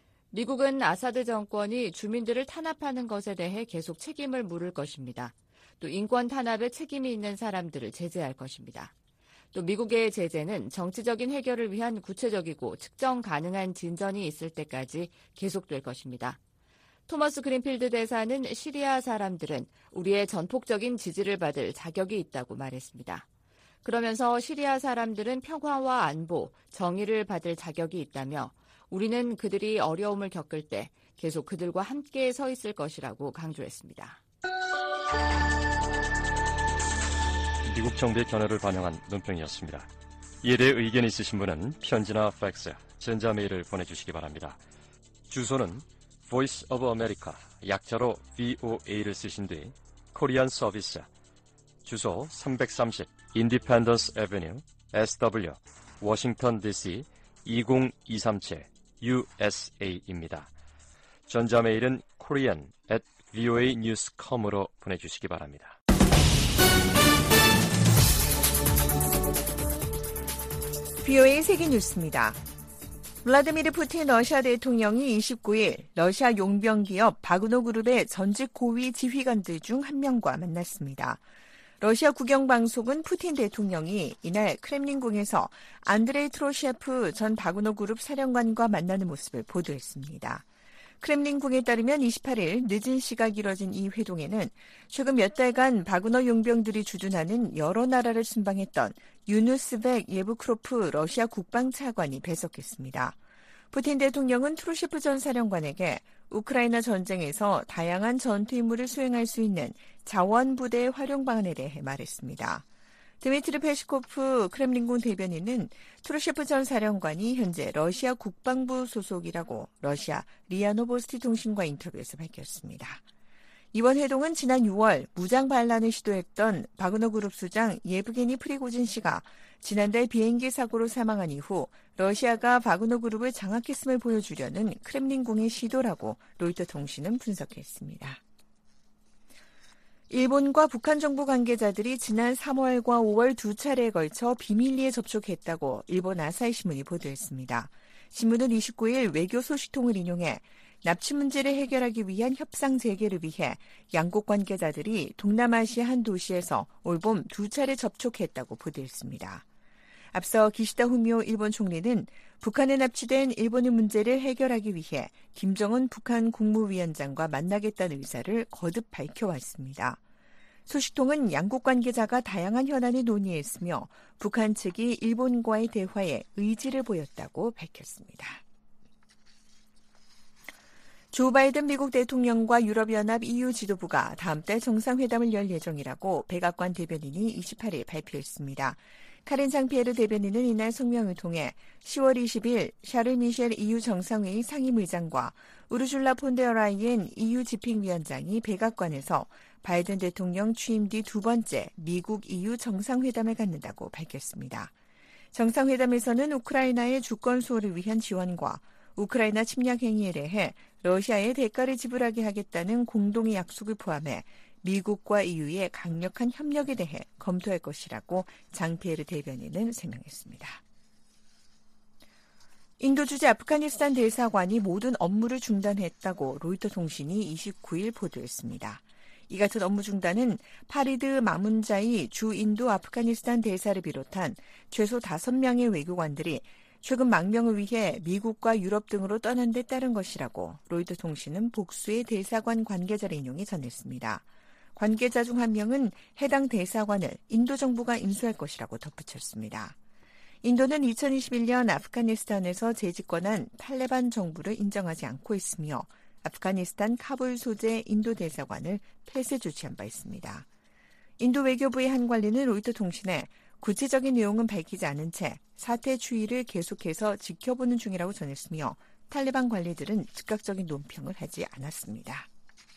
미국은 아사드 정권이 주민들을 탄압하는 것에 대해 계속 책임을 물을 것입니다. 또 인권 탄압에 책임이 있는 사람들을 제재할 것입니다. 또 미국의 제재는 정치적인 해결을 위한 구체적이고 측정 가능한 진전이 있을 때까지 계속될 것입니다. 토머스 그린필드 대사는 시리아 사람들은 우리의 전폭적인 지지를 받을 자격이 있다고 말했습니다. 그러면서 시리아 사람들은 평화와 안보, 정의를 받을 자격이 있다며 우리는 그들이 어려움을 겪을 때 계속 그들과 함께 서 있을 것이라고 강조했습니다. 미국 정부의 견해를 반영한 논평이었습니다. 이에 대해 의견 있으신 분은 편지나 팩스, 전자메일을 보내주시기 바랍니다. 주소는 Voice of America, 약자로 브이오에이를 쓰신 뒤 코리안 서비스, 주소 삼백삼십 Independence Avenue, 에스더블유, 워싱턴 디씨 이공이삼칠 유에스에이입니다. 전자메일은 korean at voa news dot com으로 보내주시기 바랍니다. 브이오에이 세계뉴스입니다. 블라디미르 푸틴 러시아 대통령이 이십구일 러시아 용병기업 바그너 그룹의 전직 고위 지휘관들 중 한 명과 만났습니다. 러시아 국영방송은 푸틴 대통령이 이날 크렘린궁에서 안드레이 트로셰프 전 바그너 그룹 사령관과 만나는 모습을 보도했습니다. 크렘린궁에 따르면 이십팔일 늦은 시각 이뤄진 이 회동에는 최근 몇 달간 바그너 용병들이 주둔하는 여러 나라를 순방했던 유누스백 예브크로프 러시아 국방차관이 배석했습니다. 푸틴 대통령은 트로셰프 전 사령관에게 우크라이나 전쟁에서 다양한 전투 임무를 수행할 수 있는 자원부대의 활용 방안에 대해 말했습니다. 드미트리 페스코프 크렘린궁 대변인은 트로셰프 전 사령관이 현재 러시아 국방부 소속이라고 러시아 리아 노보스티 통신과 인터뷰에서 밝혔습니다. 이번 회동은 지난 유월 무장 반란을 시도했던 바그너 그룹 수장 예브게니 프리고진 씨가 지난달 비행기 사고로 사망한 이후 러시아가 바그너 그룹을 장악했음을 보여주려는 크렘린궁의 시도라고 로이터 통신은 분석했습니다. 일본과 북한 정부 관계자들이 지난 삼월과 오월 두 차례에 걸쳐 비밀리에 접촉했다고 일본 아사히 신문이 보도했습니다. 신문은 이십구 일 외교 소식통을 인용해 납치 문제를 해결하기 위한 협상 재개를 위해 양국 관계자들이 동남아시아 한 도시에서 올봄 두 차례 접촉했다고 보도했습니다. 앞서 기시다 후미오 일본 총리는 북한에 납치된 일본의 문제를 해결하기 위해 김정은 북한 국무위원장과 만나겠다는 의사를 거듭 밝혀왔습니다. 소식통은 양국 관계자가 다양한 현안을 논의했으며 북한 측이 일본과의 대화에 의지를 보였다고 밝혔습니다. 조 바이든 미국 대통령과 유럽연합 이유 지도부가 다음 달 정상회담을 열 예정이라고 백악관 대변인이 이십팔 일 발표했습니다. 카렌 장피에르 대변인은 이날 성명을 통해 시월 이십일 샤를 미셸 이유 정상회의 상임의장과 우르줄라 폰데어라이엔 이유 집행위원장이 백악관에서 바이든 대통령 취임 뒤 두 번째 미국 이유 정상회담을 갖는다고 밝혔습니다. 정상회담에서는 우크라이나의 주권 수호를 위한 지원과 우크라이나 침략 행위에 대해 러시아에 대가를 지불하게 하겠다는 공동의 약속을 포함해 미국과 이유의 강력한 협력에 대해 검토할 것이라고 장피에르 대변인은 설명했습니다. 인도 주재 아프가니스탄 대사관이 모든 업무를 중단했다고 로이터 통신이 이십구 일 보도했습니다. 이 같은 업무 중단은 파리드 마문자이 주 인도 아프가니스탄 대사를 비롯한 최소 다섯 명의 외교관들이 최근 망명을 위해 미국과 유럽 등으로 떠난 데 따른 것이라고 로이터 통신은 복수의 대사관 관계자를 인용해 전했습니다. 관계자 중 한 명은 해당 대사관을 인도 정부가 인수할 것이라고 덧붙였습니다. 인도는 이천이십일 년 아프가니스탄에서 재집권한 탈레반 정부를 인정하지 않고 있으며 아프가니스탄 카불 소재 인도 대사관을 폐쇄 조치한 바 있습니다. 인도 외교부의 한 관리는 로이터 통신에 구체적인 내용은 밝히지 않은 채 사태 추이를 계속해서 지켜보는 중이라고 전했으며 탈레반 관리들은 즉각적인 논평을 하지 않았습니다.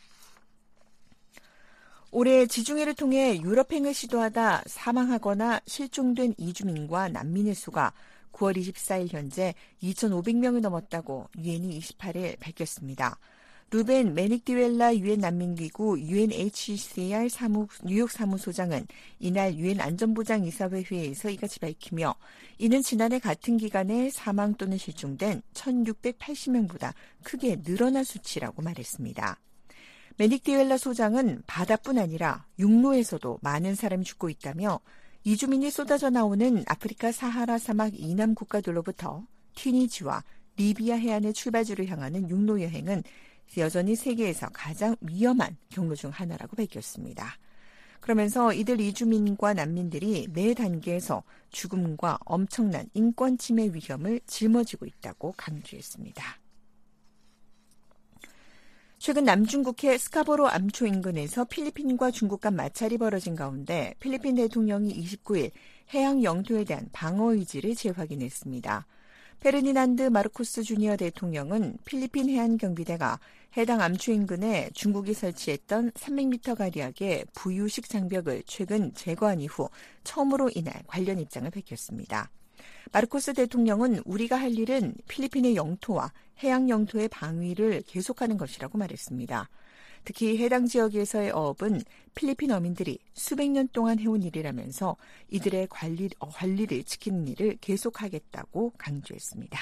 올해 지중해를 통해 유럽행을 시도하다 사망하거나 실종된 이주민과 난민의 수가 구월 이십사일 현재 이천오백 명을 넘었다고 유엔이 이십팔 일 밝혔습니다. 루벤 메닉디웰라 유엔 난민기구 유엔에이치씨알 사무, 뉴욕 사무소장은 이날 유엔 안전보장이사회 회의에서 이같이 밝히며 이는 지난해 같은 기간에 사망 또는 실종된 천육백팔십 명보다 크게 늘어난 수치라고 말했습니다. 메닉디웰라 소장은 바다뿐 아니라 육로에서도 많은 사람이 죽고 있다며 이주민이 쏟아져 나오는 아프리카 사하라 사막 이남 국가들로부터 튀니지와 리비아 해안의 출발지로 향하는 육로 여행은 여전히 세계에서 가장 위험한 경로 중 하나라고 밝혔습니다. 그러면서 이들 이주민과 난민들이 매 단계에서 죽음과 엄청난 인권 침해 위험을 짊어지고 있다고 강조했습니다. 최근 남중국해 스카보로 암초 인근에서 필리핀과 중국 간 마찰이 벌어진 가운데 필리핀 대통령이 이십구 일 해양 영토에 대한 방어 의지를 재확인했습니다. 페르디난드 마르코스 주니어 대통령은 필리핀 해안경비대가 해당 암초 인근에 중국이 설치했던 삼백 미터 가량의 부유식 장벽을 최근 제거한 이후 처음으로 이날 관련 입장을 밝혔습니다. 마르코스 대통령은 우리가 할 일은 필리핀의 영토와 해양 영토의 방위를 계속하는 것이라고 말했습니다. 특히 해당 지역에서의 어업은 필리핀 어민들이 수백 년 동안 해온 일이라면서 이들의 관리, 관리를 지키는 일을 계속하겠다고 강조했습니다.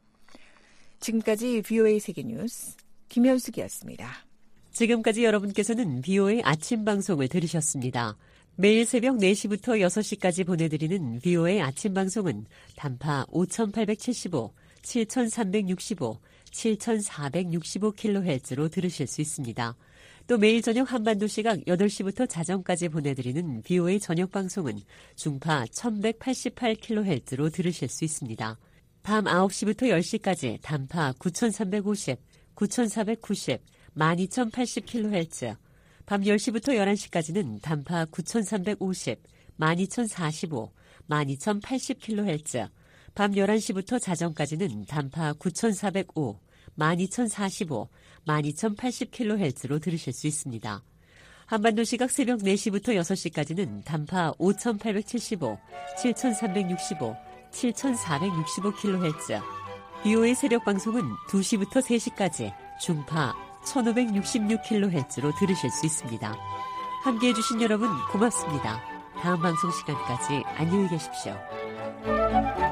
지금까지 브이오에이 세계뉴스 김현숙이었습니다. 지금까지 여러분께서는 브이오에이 아침 방송을 들으셨습니다. 매일 새벽 네 시부터 여섯 시까지 보내드리는 브이오에이 아침 방송은 단파 오천팔백칠십오, 칠천삼백육십오, 칠천사백육십오 킬로헤르츠로 들으실 수 있습니다. 또 매일 저녁 한반도 시각 여덟 시부터 자정까지 보내드리는 브이오에이 저녁 방송은 중파 천백팔십팔 킬로헤르츠로 들으실 수 있습니다. 밤 아홉 시부터 열 시까지 단파 구천삼백오십, 구천사백구십, 만 이천팔십 킬로헤르츠, 밤 열 시부터 열한 시까지는 단파 구천삼백오십, 만 이천사십오, 만 이천팔십 킬로헤르츠, 밤 열한 시부터 자정까지는 단파 구천사백오, 만 이천사십오, 만 이천팔십 킬로헤르츠로 들으실 수 있습니다. 한반도 시각 새벽 네 시부터 여섯 시까지는 단파 오천팔백칠십오, 칠천삼백육십오, 칠천사백육십오 킬로헤르츠, 브이오에이 새벽 방송은 두 시부터 세 시까지 중파 천오백육십육 킬로헤르츠로 들으실 수 있습니다. 함께해 주신 여러분 고맙습니다. 다음 방송 시간까지 안녕히 계십시오.